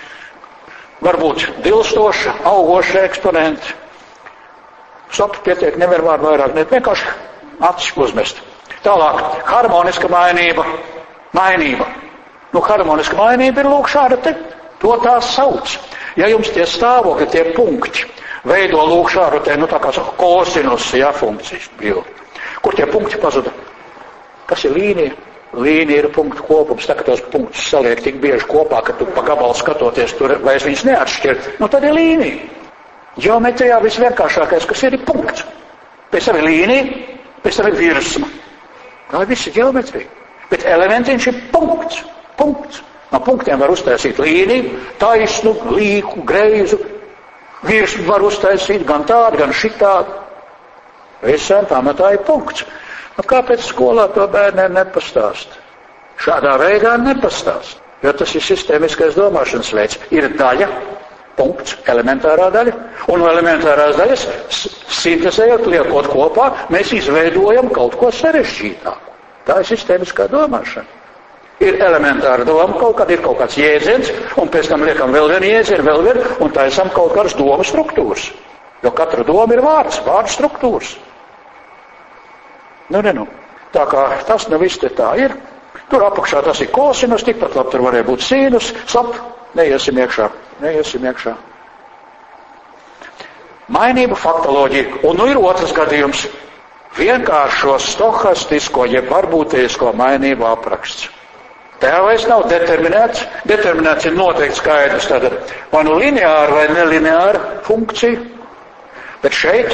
varbūt dilstoša, augoša eksponenta. Stop, pietiek, nevar vārdu vairāk, ne vienkārši acis uzmest. Tālāk, harmoniska mainība. Nu, harmoniska mainība ir lūk šāda te, to tā sauc. Ja jums tie stāvokļi, tie punkti, veido lūk šādu te, nu tā kā kosinus, ja, funkcijas bildi. Kur tie punkti pazuda? Kas ir līnija? Līnija ir punktu kopums, tā kā tos punktus saliek tik bieži kopā, ka tu pa gabalu skatoties, tur vairs viņus neatšķir. Nu, tad ir līnija. Ģeometrijā visvienkāršākais, kas ir punkts. Pēc tam ir līnija, pēc tam ir virsma. Tā ir visi ģeometrija. Bet elementiņš ir punkts. No punktiem var uztaisīt līniju, taisnu, līku, greizu. Virsmu var uztaisīt gan tādu, gan šitādu. Visiem pamatā ir punkts. Nu, kāpēc skolā to bērniem nepastāst? Šādā veidā nepastāst. Jo tas ir sistēmiskais domāšanas veids. Ir daļa, punkts, elementārā daļa. Un no elementārās daļas, sintezējot, liekot kopā, mēs izveidojam kaut ko sarežģītāku. Tā ir sistēmiskā domāšana. Ir elementāra doma, kaut kad ir kaut kāds jēdziens, un pēc tam liekam vēl vienu jēdzienu, un taisam kaut kādas domu struktūras. Jo katra doma ir vārdu struktūras. Nu. Tā kā tas nu viss te tā ir. Tur apakšā tas ir kosinus, tikpat labi tur varēja būt sīnus, neiesim iekšā. Mainība faktoloģija. Un nu ir otrs gadījums. Vienkāršo stohastisko, jeb varbūtisko mainību apraksts. Tēvais nav determinēts. Determinēts ir noteikti skaidrs. Tātad vai nu lineāra vai nelineāra funkcija. Bet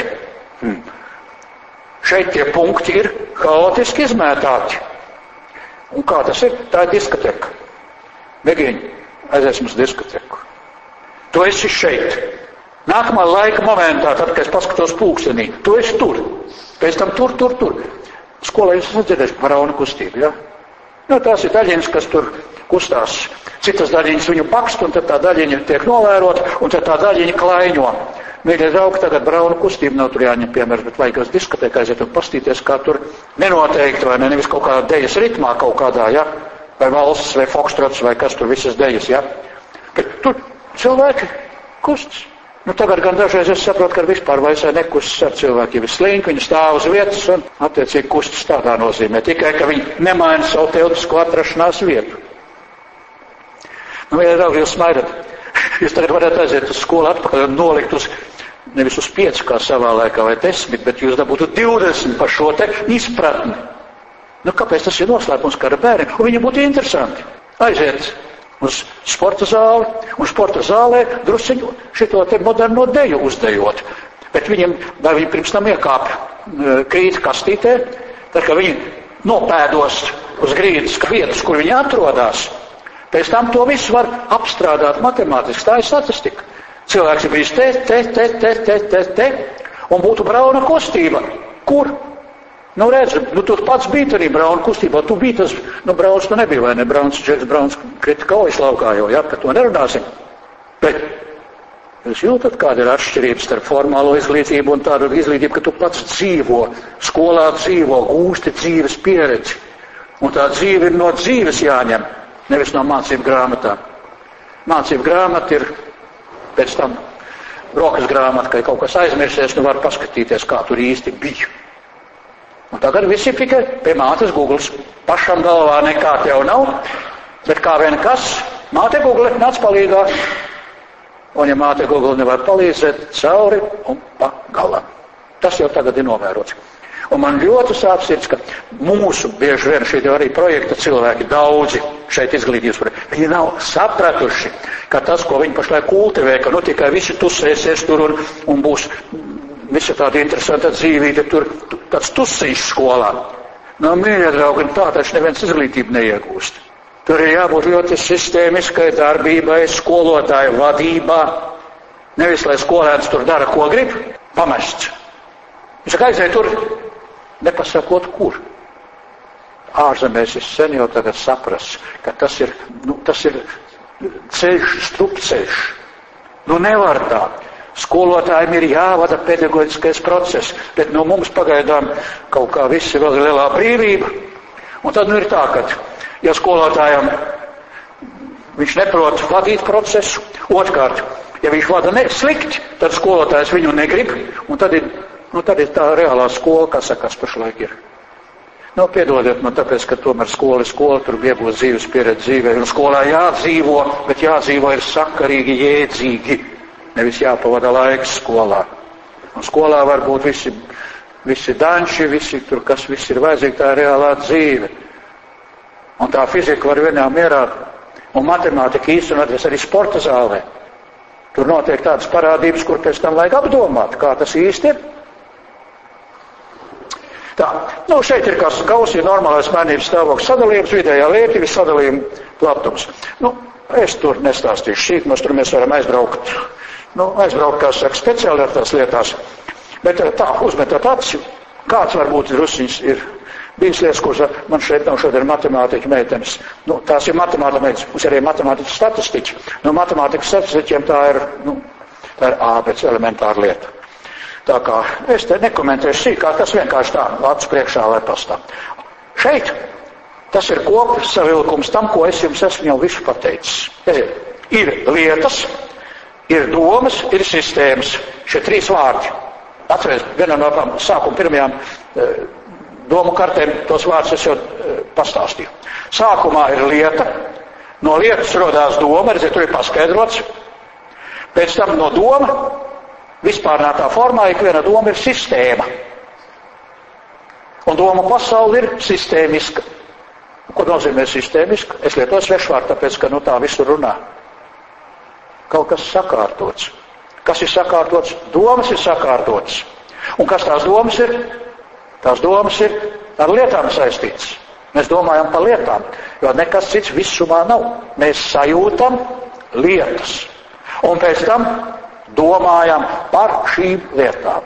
šeit tie punkti ir haotiski izmētāti. Un kā tas ir? Tā ir diskoteka. Begiņi, aizies mums diskoteku. Tu esi šeit. Nākamā laika momentā, tad, kad es paskatos pulkstenī, tu esi tur. Pēc tam tur. Skolā jūs esat dzirdējuši brauna kustību, ja? Nu, tās ir daļiņas, kas tur kustās. Citas daļiņas viņu pakst, un tad tā daļiņa tiek novērot, un tad tā daļiņa klaiņo. Mīļie draugi, tagad brauna kustība nav tur jāņem piemērs, bet vajag uz diskotēku aiziet un pastīties, kā tur nenoteikti, vai ne, nevis kaut kādā dejas ritmā kaut kādā, ja? Vai valsts, vai fokstrots, vai kas tur visas dejas, ja? Bet tur cilvēki kustas. Nu, tagad gan dažreiz es saprotu, ka vispār vairs nekustas ar cilvēkiem. Ir slinki, viņi stāv uz vietas un attiecīgi kustas tādā nozīmē. Tikai, ka viņi nemaina savu telpisko atrašanās vietu. Nu, ja draugi, jūs smaidat. Jūs tagad varat aiziet uz skolu atpakaļ un nolikt uz, nevis uz 5 kā savā laikā vai 10, bet jūs dabūtu 20 par šo te izpratni. Nu, kāpēc tas ir noslēpums kā ar bērniem? Un viņiem būtu interesanti. Aiziet uz sporta zāli, un sporta zālē drusciņu šito te moderno deju uzdejot. Bet viņiem, vai viņi pirms tam iekāpja krīt kastītē, tad, kad viņi nopēdos uz grīdas vietas, kur viņi atrodas, pēc tam to visu var apstrādāt matemātiski. Tā ir statistika. Cilvēks ir bijis te, un būtu brauna kustība. Kur? Nu redz, tu pats biji arī brauna kustībā, tu biji tas, Brauns tu nebija, vai ne? Brauns krita kaujas laukā jau, ja, par to nerunāsim. Bet jūs jūtat, kāda ir atšķirība starp formālo izglītību un tādu izglītību, ka tu pats dzīvo, skolā dzīvo, gūsti dzīves pieredzi. Un tā dzīve ir no dzīves jāņem, nevis no mācību grāmatām. Mācību grāmata ir pēc tam rokas grāmata, ka kaut kas aizmirsies, nu var paskatīties, kā tur īsti bija. Un tagad viss ir tikai pie mātes Googles. Pašam galvā nekā tev nav, bet kā vien kas, māte Google nāc palīgā. Un ja māte Google nevar palīdzēt, cauri un pa galam. Tas jau tagad ir novērots. Un man ļoti sāp sirds, ka mūsu bieži vien šī arī projekta cilvēki, daudzi šeit izglītības projekti, viņi nav sapratuši, ka tas, ko viņi pašlaik kultivē, ka nu tikai visi tusēsies tur un būs visa tāda interesanta dzīvība, tur tāds tusiņš skolā. Nu, mīļie draugi, tā taču neviens izglītību neiegūst. Tur ir jābūt ļoti sistēmiskai darbībai, skolotāju vadībā. Nevis, lai skolēns tur dara, ko grib, pamests. Viņš saka, aizēja tur, nepasakot, kur. Ārzemēs es sen jau tagad saprasu, ka tas ir ceļš, strupceļš. Nu, nevar tā. Skolotājiem ir jāvada pedagoģiskais process, bet no mums pagaidām kaut kā viss ir vēl lielā brīvība. Un tad ir tā, ka, ja skolotājiem viņš neprot vadīt procesu, otrkārt, ja viņš vada slikti, tad skolotājs viņu negrib, un tad ir tā reālā skola, kas pašlaik ir. Nu, piedodiet man tāpēc, ka tomēr skola, tur iegūst dzīves pieredzi dzīvē, un skolā jādzīvo, bet jādzīvo ir sakarīgi, jēdzīgi, nevis jāpavada laiks skolā. Un skolā var būt visi danči, kas viss ir vajadzīgi, tā reālā dzīve. Un tā fizika var vienā mierā, un matemātika īstenoties arī sporta zālē. Tur notiek tādas parādības, kur pēc tam vajag apdomāt, kā tas īsti ir. Tā, nu šeit ir kas Gaussija normālais mainības stāvoklis sadalījums, vidējā vērtība, sadalījuma platums. Nu, es tur nestāstīšu sīkums, tur mēs varam aizbraukt, kā saka, speciāli ar tās lietās. Bet tā, uzmetot aci, kāds varbūt ir bijis lietas, kuras man šeit nav šodien matemātiķa meitenes. Nu, tās ir matemātiķa meitenes, mums ir arī matemātiķa statistiķi. Nu, matemātikas statistiķiem tā ir ābec elementāra lieta. Tā kā es te nekomentēšu sīkāk, tas vienkārši tā, acu priekšā, lai pastāv. Šeit tas ir kopš savilkums tam, ko es jums esmu jau visu pateicis. Ir lietas, ir domas, ir sistēmas. Šie trīs vārdi. Atceries, vienā no sākuma pirmajām domu kartēm tos vārdus es jau pastāstīju. Sākumā ir lieta, no lietas rodās doma, redziet, tur ir paskaidrots. Pēc tam no doma, vispārnātā formā, ikviena doma ir sistēma. Un doma pasauli ir sistēmiska. Ko nozīmē sistēmiska? Es lietoju svešvārdu, tāpēc, ka tā visur runā. Kaut kas sakārtots. Kas ir sakārtots? Domas ir sakārtotas. Un kas tās domas ir? Tās domas ir ar lietām saistītas. Mēs domājam par lietām, jo nekas cits visumā nav. Mēs sajūtam lietas. Un pēc tam domājam par šīm lietām.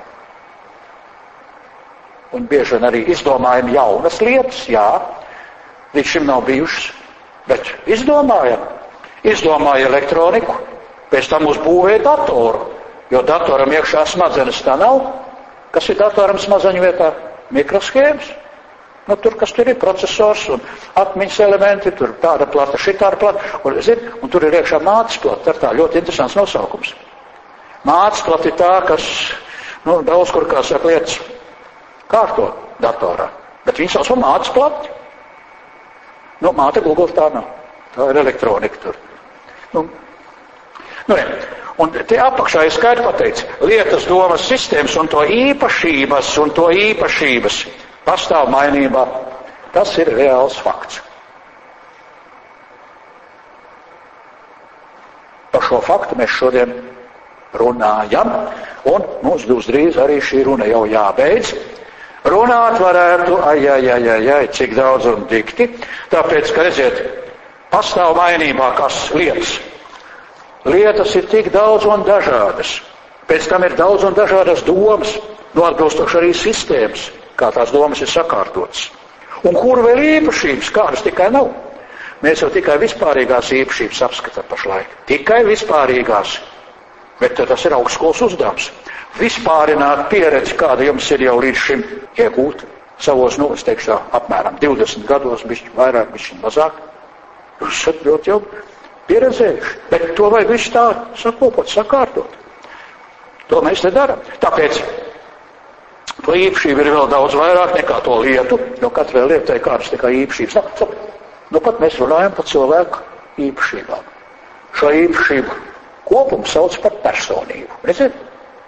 Un bieži vien arī izdomājam jaunas lietas, jā, līdz šim nav bijušas, bet izdomājam. Izdomāja elektroniku, pēc tam uzbūvēja datoru, jo datoram iekšā smadzenes tā nav. Kas ir datoram smadzeņu vietā? Mikroshēmas. Nu, tur, kas tur ir procesors un atmiņas elementi, tur tāda plata, šitāda plata, un tur ir iekšā mātes plata, tā ļoti interesants nosaukums. Mātes plata ir tā, kas, daudz kur, kā saka, lietas kārto datorā, bet viņi sauc par mātes plati. Māte Google tā nav, tā ir elektronika tur. Un te apakšā ir skaidri pateicis, lietas, domas, sistēmas un to īpašības pastāv mainībā. Tas ir reāls fakts. šo faktu mēs šodien runājam, un mums drīz arī šī runa jau jābeidz. Runāt varētu, cik daudz un dikti, tāpēc, ka, redziet, pastāv mainībā kas lietas. Lietas ir tik daudz un dažādas. Pēc tam ir daudz un dažādas domas, atbilstoši arī sistēmas, kā tās domas ir sakārtotas. Un kur vēl īpašības, kādas tikai nav. Mēs jau tikai vispārīgās īpašības apskatām pašlaik. Tikai vispārīgās. Bet tas ir augstskolas uzdevums. Vispārināt pieredzi, kāda jums ir jau līdz šim iegūta savos, es teikšu tā, apmēram 20 gados, bišķi vairāk, bišķi mazāk. Jūs esat ļoti jau pieredzējuši. Bet to vajag visu tā sakopot, sakārtot. To mēs nedaram. Tāpēc to īpašību ir vēl daudz vairāk nekā to lietu, jo katrai lietai kādas tikai īpašības. Nu pat mēs runājam par cilvēku īpašībām. Šo īpašību kopumu sauc par personību. Redziet?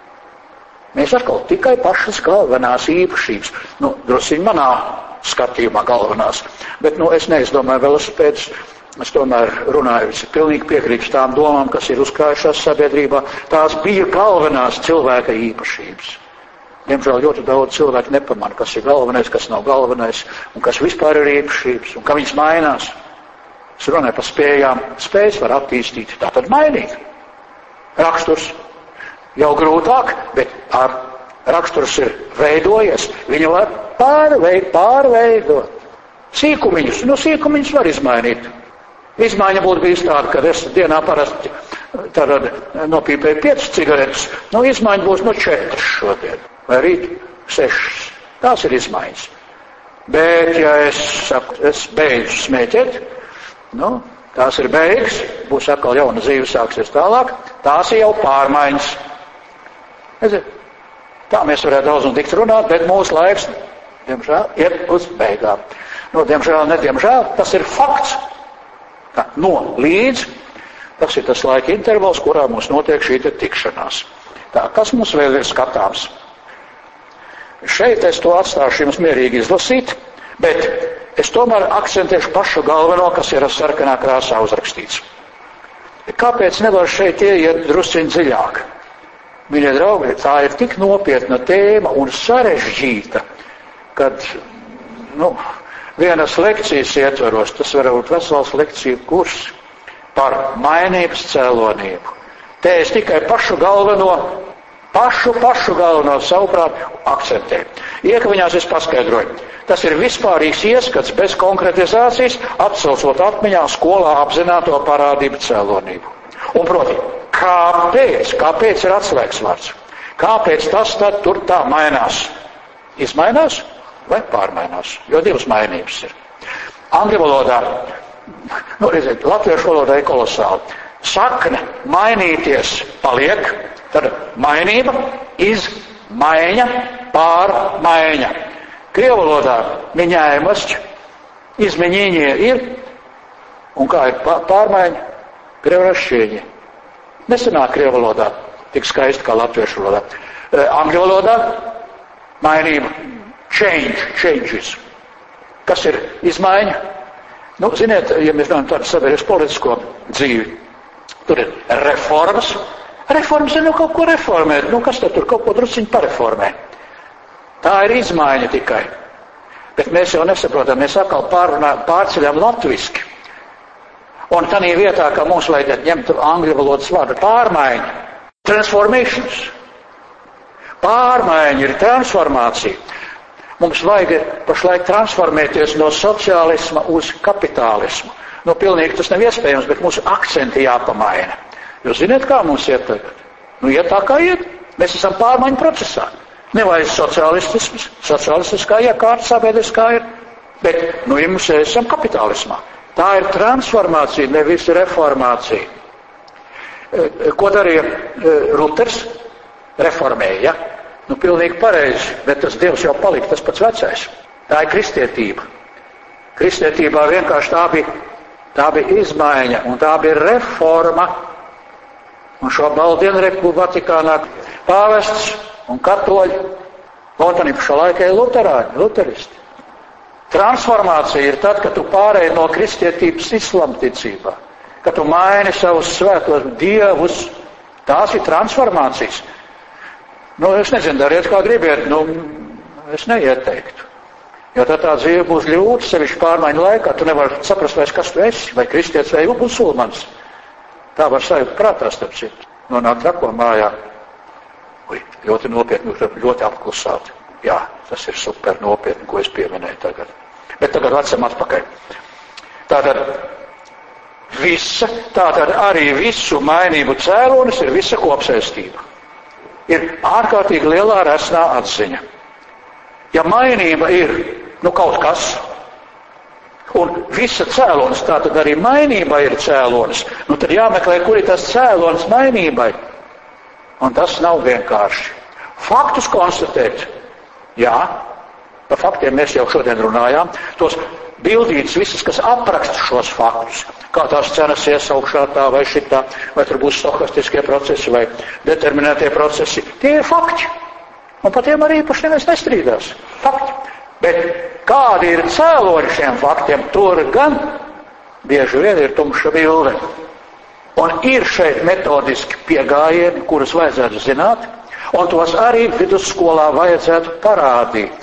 Mēs atkal tikai pašas galvenās īpašības. Drusciņ manā skatījumā galvenās. Bet, es neizdomāju velosipēdus. Es tomēr runāju, es pilnīgi piekrītu tām domām, kas ir uzkrājušās sabiedrībā. Tās bija galvenās cilvēka īpašības. Diemžēl ļoti daudz cilvēku nepamana, kas ir galvenais, kas nav galvenais, un kas vispār ir īpašības, un kā viņas mainās. Es runāju par spējām. Spējas var attīstīt, tātad mainīt. Raksturs jau grūtāk, bet raksturs ir veidojies. Viņu var pārveidot. Sīkumiņus var izmainīt. Izmaiņa būtu bijis tāda, ka es dienā parasti nopīpēju 5 cigaretes. Izmaiņa būs 4 šodien. Vai rīt 6. Tās ir izmaiņas. Bet, ja es beidzu smēķēt, tās ir beigas, būs atkal jauna dzīve, sāksies tālāk, tās ir jau pārmaiņas. Tā mēs varētu daudz un dikt runāt, bet mūsu laiks, diemžēl, iet uz beigām. Diemžēl, nediemžēl, tas ir fakts. Līdz, tas ir tas laika intervals, kurā mums notiek šī tikšanās. Kas mums vēl ir skatāms? Šeit es to atstāšu jums mierīgi izlasīt, bet es tomēr akcentēšu pašu galveno, kas ir ar sarkanā krāsā uzrakstīts. Kāpēc nevar šeit ieiet drusciņ dziļāk? Mīļie draugi, tā ir tik nopietna tēma un sarežģīta, kad, vienas lekcijas ietveros, tas var būt vesels lekciju kurs par mainības cēlonību. Te es tikai pašu galveno savuprāt akcentēju. Iekaviņās es paskaidroju. Tas ir vispārīgs ieskats bez konkretizācijas, atcaucot atmiņā skolā apzināto parādību cēlonību. Un proti, kāpēc ir atslēgas vārds? Kāpēc tas tad tur tā mainās? Izmainās vai pārmainās? Jo divas mainības ir. Angļu valodā, redziet, latviešu valodā ir kolosāli. Sakne mainīties paliek, tad mainība, izmaiņa, pārmaiņa. Krievu valodā miņājumas, izmeņīņie ir, un kā ir pārmaiņa? Krievrašķieņi. Nesanāk krievu valodā tik skaisti kā latviešu valodā. Angļu valodā mainība, changes. Kas ir izmaiņa? Ziniet, ja mēs runājam tādu sabiedrības politisko dzīvi, tur ir reformas. Reformas ir kaut ko reformēt. Kas tad tur kaut ko drusciņi pareformē? Tā ir izmaiņa tikai. Bet mēs jau nesaprotam, mēs atkal pārceļam latviski. Un tādā vietā, kā mums vajadzētu ņemt angļu valodas vārdu pārmaiņa. Transformations. Pārmaiņa ir transformācija. Mums vajag pašlaik transformēties no sociālisma uz kapitālismu. Pilnīgi tas nav iespējams, bet mūsu akcenti jāpamaina. Jūs zināt, kā mums iet tagad? Iet tā kā iet. Mēs esam pārmaiņu procesā. Nevajag socialistiskā iekārta sabiedriskā ir, bet ja mums esam kapitālismā. Tā ir transformācija, nevis reformācija. Ko darīja Luters? Reformēja. Pilnīgi pareizi, bet tas Dievs jau palika tas pats vecais. Tā ir kristietība. Kristietībā vienkārši tā bija izmaiņa, un tā bija reforma. Un šo baldienu reku Vatikānā pāvests un katoļi, un tad pašā laikā ir luteristi. Transformācija ir tad, kad tu pārēji no kristietības islamticībā. ka tu maini savus svētos dievus. Tās ir transformācijas. Es nezinu, dariet kā gribiet, es neieteiktu. Jo tā dzīve būs ļūta, sevišķi pārmaiņu laikā, tu nevari saprast vairs, kas tu esi, vai kristietis vai musulmanis. Tā var sajūt prātā, starp citu. Nonāk trako mājā. Ļoti nopietni, ļoti apklusāti. Jā, tas ir super nopietni, ko es pieminēju tagad. Bet tagad lecam atpakaļ. Tātad arī visu mainību cēlonis ir visa kopsaistība. Ir ārkārtīgi lielā resnā atziņa. Ja mainība ir, kaut kas, un visa cēlonis, tātad arī mainība ir cēlonis, tad jāmeklē, kur ir tas cēlonis mainībai. Un tas nav vienkārši. Faktus konstatēt. Jā, par faktiem mēs jau šodien runājām. Tos bildītas visas, kas apraksta šos faktus. Kā tās cenas ies augšā tā vai šitā, vai tur būs stokastiskie procesi vai determinētie procesi. Tie ir fakti. Un par tiem arī īpaši neviens nestrīdās. Fakti. Bet kādi ir cēloņi šiem faktiem, tur gan bieži vien ir tumša bilde. Un ir šeit metodiski piegājieni, kurus vajadzētu zināt, un tos arī vidusskolā vajadzētu parādīt.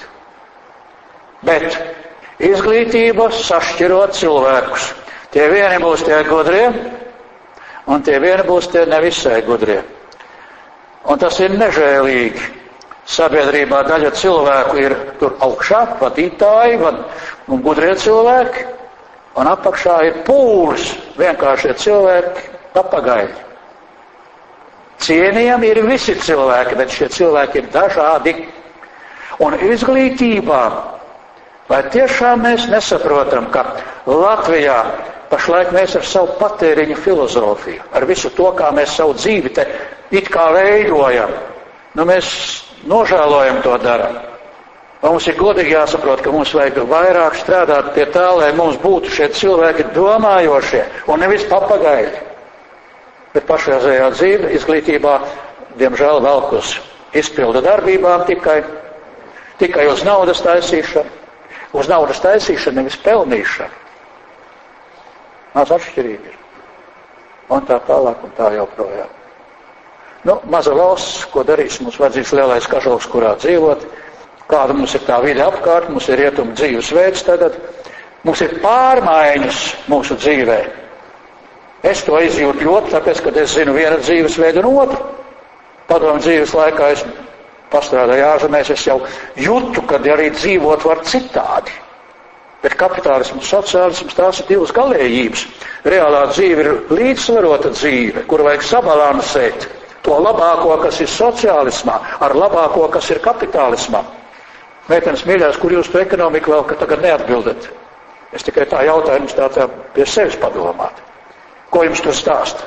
Bet izglītība sašķirot cilvēkus. Tie vieni būs tie gudrie, un tie vieni būs tie nevisai gudrie. Un tas ir nežēlīgi. Sabiedrībā daļa cilvēku ir tur augšā, vadītāji un gudrie cilvēki, un apakšā ir pūlis, vienkāršie cilvēki, papagaļi. Cienījami ir visi cilvēki, bet šie cilvēki ir dažādi. Un izglītībā, vai tiešām mēs nesaprotam, ka Latvijā pašlaik mēs ar savu patēriņu filozofiju, ar visu to, kā mēs savu dzīvi te it kā veidojam, mēs nožēlojam to darām. Mums ir godīgi jāsaprot, ka mums vajag vairāk strādāt pie tā, lai mums būtu šie cilvēki domājošie un nevis papagaļi. Bet pašreizējā dzīve izglītībā, diemžēl, velk uz izpildu darbībām tikai uz naudas taisīšanu. Uz naudas taisīšanu, nevis pelnīšanu. Maz atšķirīgi ir. Un tā tālāk un tā joprojām. Maza valsts, ko darīs, mums vajadzīs lielais kažoks, kurā dzīvot. Kāda mums ir tā vide apkārt, mums ir rietumu dzīvesveids tagad. Mums ir pārmaiņas mūsu dzīvē. Es to izjūtu ļoti, tāpēc, ka es zinu vienu dzīvesveidu un otru. Padomu dzīves laikā es pastrādāju ārzemēs, es jau jūtu, ka arī dzīvot var citādi. Bet kapitālisms, sociālisms, tās ir divas galējības. Reālā dzīve ir līdzsvarota dzīve, kuru vajag sabalansēt to labāko, kas ir sociālismā, ar labāko, kas ir kapitālismā. Meitenes mīļās, kur jūs to ekonomiku vēl, ka tagad neatbildat? Es tikai tā jautāju jums tā pie sevis padomāt. Ko jums tur stāsta?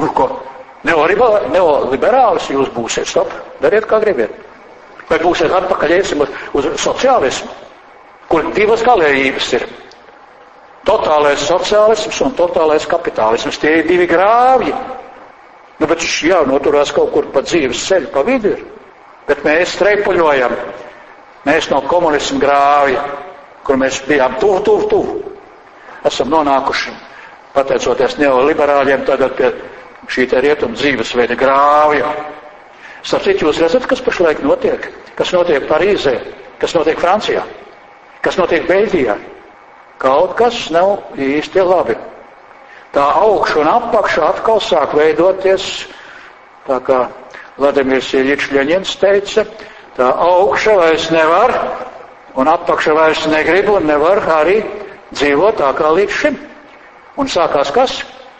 Neoliberālis jūs būsiet, stop, dariet kā gribiet. Vai būsiet atpakaļ iesim uz sociālismu, kur divas galējības ir. Totālais sociālisms un totālais kapitālisms, tie ir divi grāvji. Bet viņš jānoturās kaut kur pa dzīves ceļu, pa vidu ir. Bet mēs streipuļojam. Mēs no komunismu grāvja, kur mēs bijām tuvu. Esam nonākuši, pateicoties neoliberāļiem, tagad pie šī te rietumu dzīvesveida grāvja. Starp citu, jūs redzat, kas pašlaik notiek? Kas notiek Parīzē? Kas notiek Francijā? Kas notiek Beļģijā? Kaut kas nav īsti labi. Tā augšu un apakšu atkal sāk veidoties, tā kā Vladimirs Iļičs Ļeņins teica, tā augša vairs nevar, un apakša vairs negrib un nevar arī dzīvot tā kā līdz šim. Un sākās kas?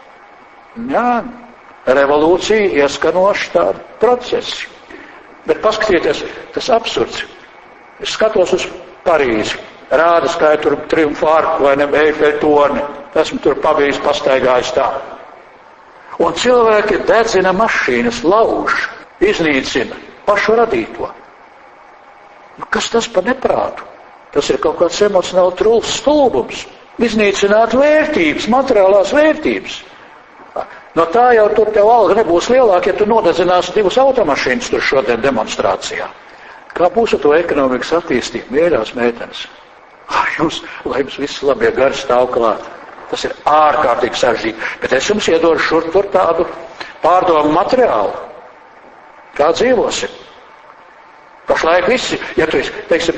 Revolūcija, ieskanoši tādi procesi. Bet paskatieties, tas absurds. Es skatos uz Parīzi. Rāda skaitu tur Triumfu arku vai ne Eifeļa torni. Esmu tur pabijis, pastaigājis tā. Un cilvēki dedzina mašīnas, lauž, iznīcina pašu radīto. Kas tas par neprātu? Tas ir kaut kāds emocionāli trūls stulbums. Iznīcināt vērtības, materiālās vērtības. No tā jau tur tev alga nebūs lielāka, ja tu nodedzināsi divas automašīnas tur šodien demonstrācijā. Kā būs ar to ekonomikas attīstību, mīļās meitenes? Lai jums viss labie gari stāv klāt. Tas ir ārkārtīgi sarežģīti. Bet es jums iedodu šur tur tādu pārdomu materiālu. Kā dzīvosim? Pašlaik visi, ja tu esi, teiksim,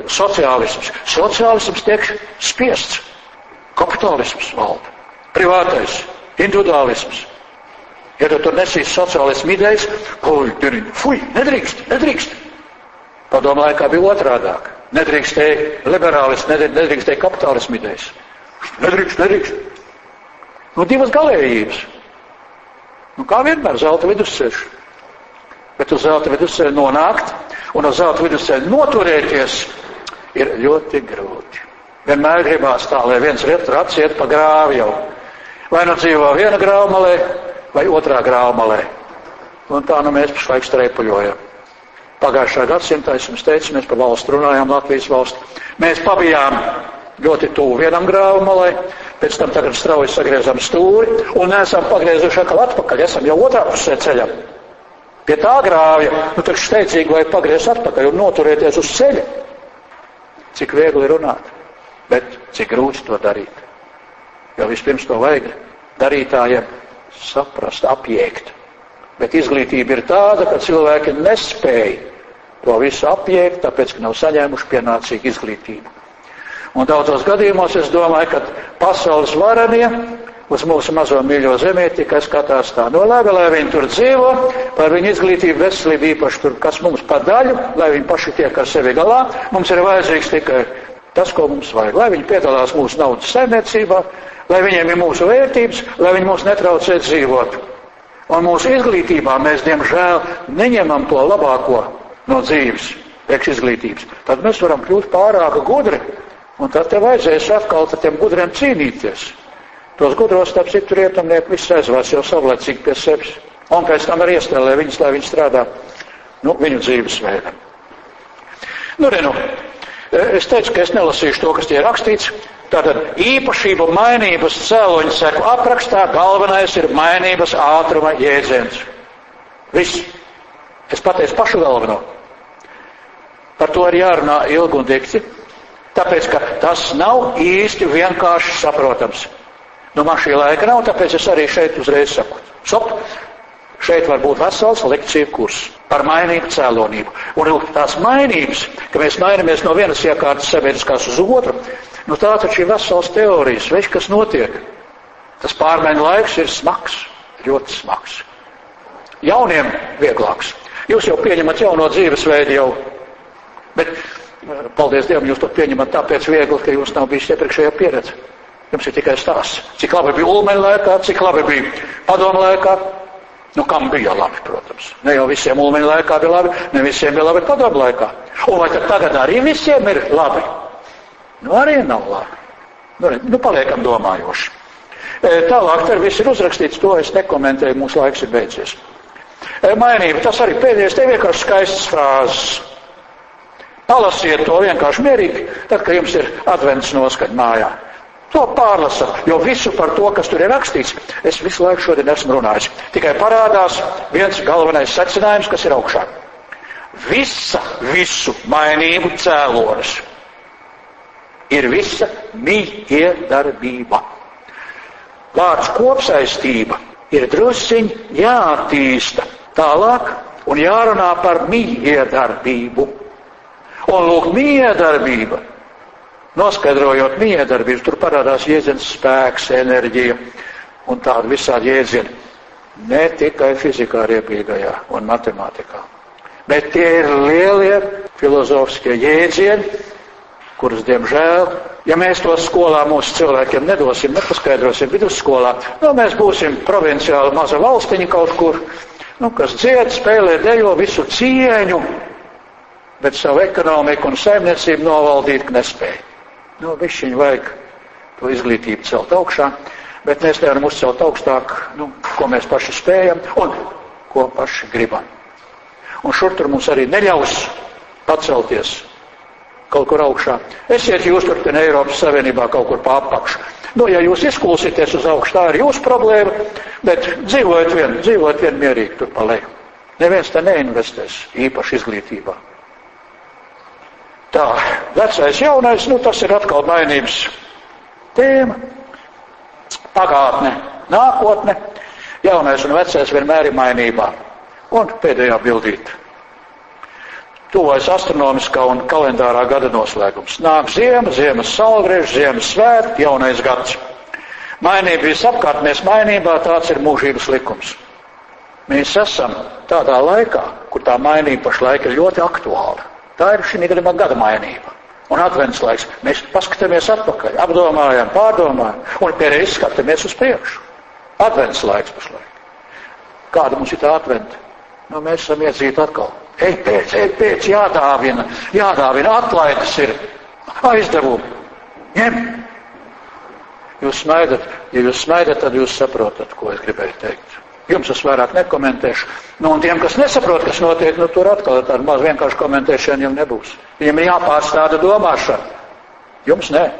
sociālisms tiek spiests. Kapitālisms valda. Privātais, individuālisms. Ja tu tur nesīsi sociālismu idejas, nedrīkst. Padomu laikā bija otrādāk. Nedrīkstēja liberālismu, nedrīkstēja kapitālismu idejas. Nedrīkst. Divas galējības. Kā vienmēr zelta vidusceļš. Bet uz zelta vidusceļa nonākt un uz zelta vidusceļa noturēties ir ļoti grūti. Vienmēr gribās tā, lai viens rats iet pa grāvi jau. Vai nu dzīvo viena grāvmalē, vai otrā grāvmalē. Un tā mēs pašlaik streipuļojam. Pagājušā gadsimtā, es jums teicu, mēs par valstu runājām, Latvijas valstu. Mēs pabijām ļoti tuvu vienam grāvmalē, pēc tam tagad strauji sagriezam stūri un neesam pagriezuši atkal atpakaļ, esam jau otrā pusē ceļam. Pie tā grāvja, taču steidzīgi vajag pagriezt atpakaļ un noturēties uz ceļa. Cik viegli runāt, bet cik grūti to darīt. Jo vispirms to vajag darītājiem saprast, apjēgt. Bet izglītība ir tāda, ka cilvēki nespēja to visu apjēgt, tāpēc, ka nav saņēmuši pienācīgu izglītību. Un daudzos gadījumos es domāju, ka pasaules varenie uz mūsu mazo mīļo zemē tikai skatās tā. Labi, lai viņi tur dzīvo, par viņu izglītību, veselību īpaši tur, kas mums pa daļu, lai viņi paši tiek ar sevi galā, mums ir vajadzīgs tikai tas, ko mums vajag. Lai viņi piedalās mūsu naudas saimniecībā, lai viņiem ir mūsu vērtības, lai viņi mūs netraucē dzīvot. Un mūsu izglītībā mēs, diemžēl, neņemam to labāko no dzīves, priekš izglītības. Tad mēs varam kļūt pārāk gudri, un tad te vajadzēs atkal ar tiem gudriem cīnīties. Tos gudros, tāpēc citu rietumnieku viss aizvās jau savlaicīgi pie sevis. Un pēc tam arī iestrēlē viņus, lai viņi strādā viņu dzīvesveidam. Es teicu, ka es nelasīšu to, kas tie rakstīts. Tātad īpašību mainības cēloņu seku aprakstā galvenais ir mainības ātruma jēdziens. Viss. Es pateicu pašu galveno. Par to ir jārunā ilgi un dikti, tāpēc, ka tas nav īsti vienkārši saprotams. Man šī laika nav, tāpēc es arī šeit uzreiz saku. Šeit var būt vesels lekciju kurs par mainību cēlonību. Un tās mainības, ka mēs mainamies no vienas iekārtas sabiedriskās uz otru, tā taču ir vesels teorijas, veids, kas notiek. Tas pārmaiņu laiks ir smags, ļoti smags. Jauniem vieglāks. Jūs jau pieņemat jauno dzīvesveidu jau, bet, paldies Dievam, jūs to pieņemat tāpēc viegli, ka jums nav bijis iepriekšējā pieredze. Jums ir tikai stāsts. Cik labi bija Ulmeņa laikā, cik labi bija Padomu laikā. Kam bija labi, protams. Ne jau visiem Ulmeņa laikā bija labi, ne visiem bija labi Padomu laikā. Un vai tad tagad arī visiem ir labi? Arī nav labi. Paliekam domājoši. Tālāk te viss ir uzrakstīts, to es nekomentēju, mūsu laiks ir beidzies. Mainība, tas arī pēdējais, te vienkārši skaistas frāzes. Palasiet to vienkārši mierīgi, tad, kad jums ir advents noskaņa mājā. To pārlasat, jo visu par to, kas tur ir rakstīts, es visu laiku šodien esmu runājis. Tikai parādās viens galvenais secinājums, kas ir augšā. Visu mainību cēlonis ir visa mijiedarbība. Vārds kopsaistība ir drusciņ jāattīsta tālāk un jārunā par mijiedarbību. Un lūk, mijiedarbība. Noskaidrojot mijiedarbību, tur parādās jēdziens spēks, enerģija un tādi visādi jēdzieni. Ne tikai fizikā riebīgajā un matemātikā. Bet tie ir lielie filozofiskie jēdzieni, kurus, diemžēl, ja mēs tos skolā mūsu cilvēkiem nedosim, nepaskaidrosim vidusskolā, mēs būsim provinciāli maza valstiņa kaut kur, kas dzied, spēlē, dejo visu cieņu, bet savu ekonomiku un saimniecību novaldīt nespēja. Višķiņi vajag to izglītību celt augšā, bet mēs nevaram uzcelt augstāk, ko mēs paši spējam un ko paši gribam. Un šur tur mums arī neļaus pacelties kaut kur augšā. Esiet jūs tur Eiropas Savienībā kaut kur pa apakšu. Ja jūs izkulsieties uz augšu, tā ir jūsu problēma, bet dzīvojot vien mierīgi tur pa leju. Neviens te neinvestēs īpaši izglītībā. Tā, vecais, jaunais, tas ir atkal mainības tēma. Pagātne, nākotne, jaunais un vecais vienmēr ir mainībā. Un pēdējā bildīte. Tuvojas astronomiskā un kalendārā gada noslēgums. Nāk ziema, ziemas saulgriež, ziemas svētki, jaunais gads. Mainība visapkārt, mēs mainībā, tāds ir mūžības likums. Mēs esam tādā laikā, kur tā mainība pašlaik ir ļoti aktuāla. Tā ir šī gada mainība. Un advents laiks. Mēs paskatāmies atpakaļ, apdomājam, pārdomājam un pēreiz skatāmies uz priekšu. Advents laiks pašlaik. Kāda mums ir tā adventa? Nu, mēs esam iedzīti atkal. Ej pēc, jādāvina, atlaides ir, aizdevumi. Ņem. Jūs smaidat, ja jūs smaidat, tad jūs saprotat, ko es gribēju teikt. Jums es vairāk nekomentēšu. Nu, un tiem, kas nesaprot, kas notiek, nu, tur atkal tāda maz vienkārši komentēšana jums nebūs. Viņam ir jāpārstāda domāšana. Jums nē.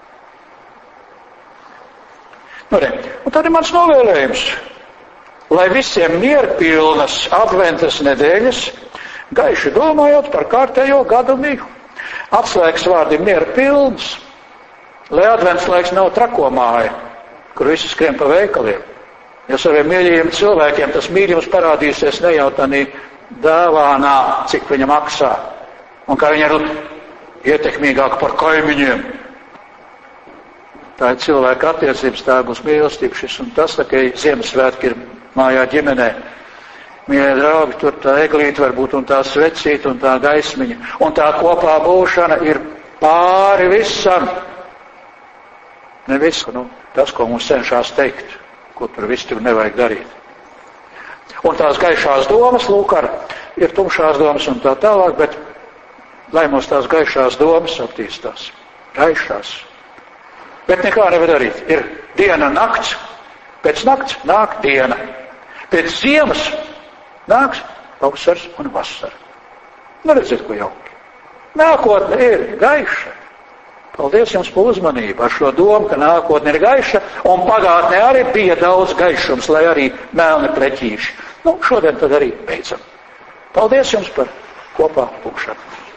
Nu, re. Un tad ir mans novēlējums. Lai visiem mierpilnas adventas nedēļas, gaiši domājot par kārtējo gadu migu. Atslēgas vārdi mierpilns, lai advents laiks nav trako māja, kur visi skrien pa veikaliem. Jo saviem mīļajiem cilvēkiem tas mīļums parādīsies ne jau tādā dāvānā, cik viņa maksā, un kā viņa ir ietekmīgāka par kaimiņiem. Tā ir cilvēka attiecības, tā būs mīlestība šis un tas, ka Ziemassvētki ir mājā ģimenē. Mīļie draugi, tur tā eglīte varbūt un tā svecīta un tā gaismiņa. Un tā kopā būšana ir pāri visam. Ne visu, nu, tas, ko mums cenšas teikt. Ko tur viss tur nevajag darīt. Un tās gaišās domas, lūk, ir tumšās domas un tā tālāk, bet lai mums tās gaišās domas attīstās. Gaišās. Bet nekā nevar darīt. Ir diena, nakts, pēc nakts nāk diena. Pēc ziemas nāks pavasars un vasara. Nu, redziet, ko jauki. Nākotne ir gaiša. Paldies jums par uzmanību ar šo domu, ka nākotne ir gaiša, un pagātnē arī bija daudz gaišums, lai arī melni pleķīši. Nu, šodien tad arī beidzam. Paldies jums par kopā būšanu.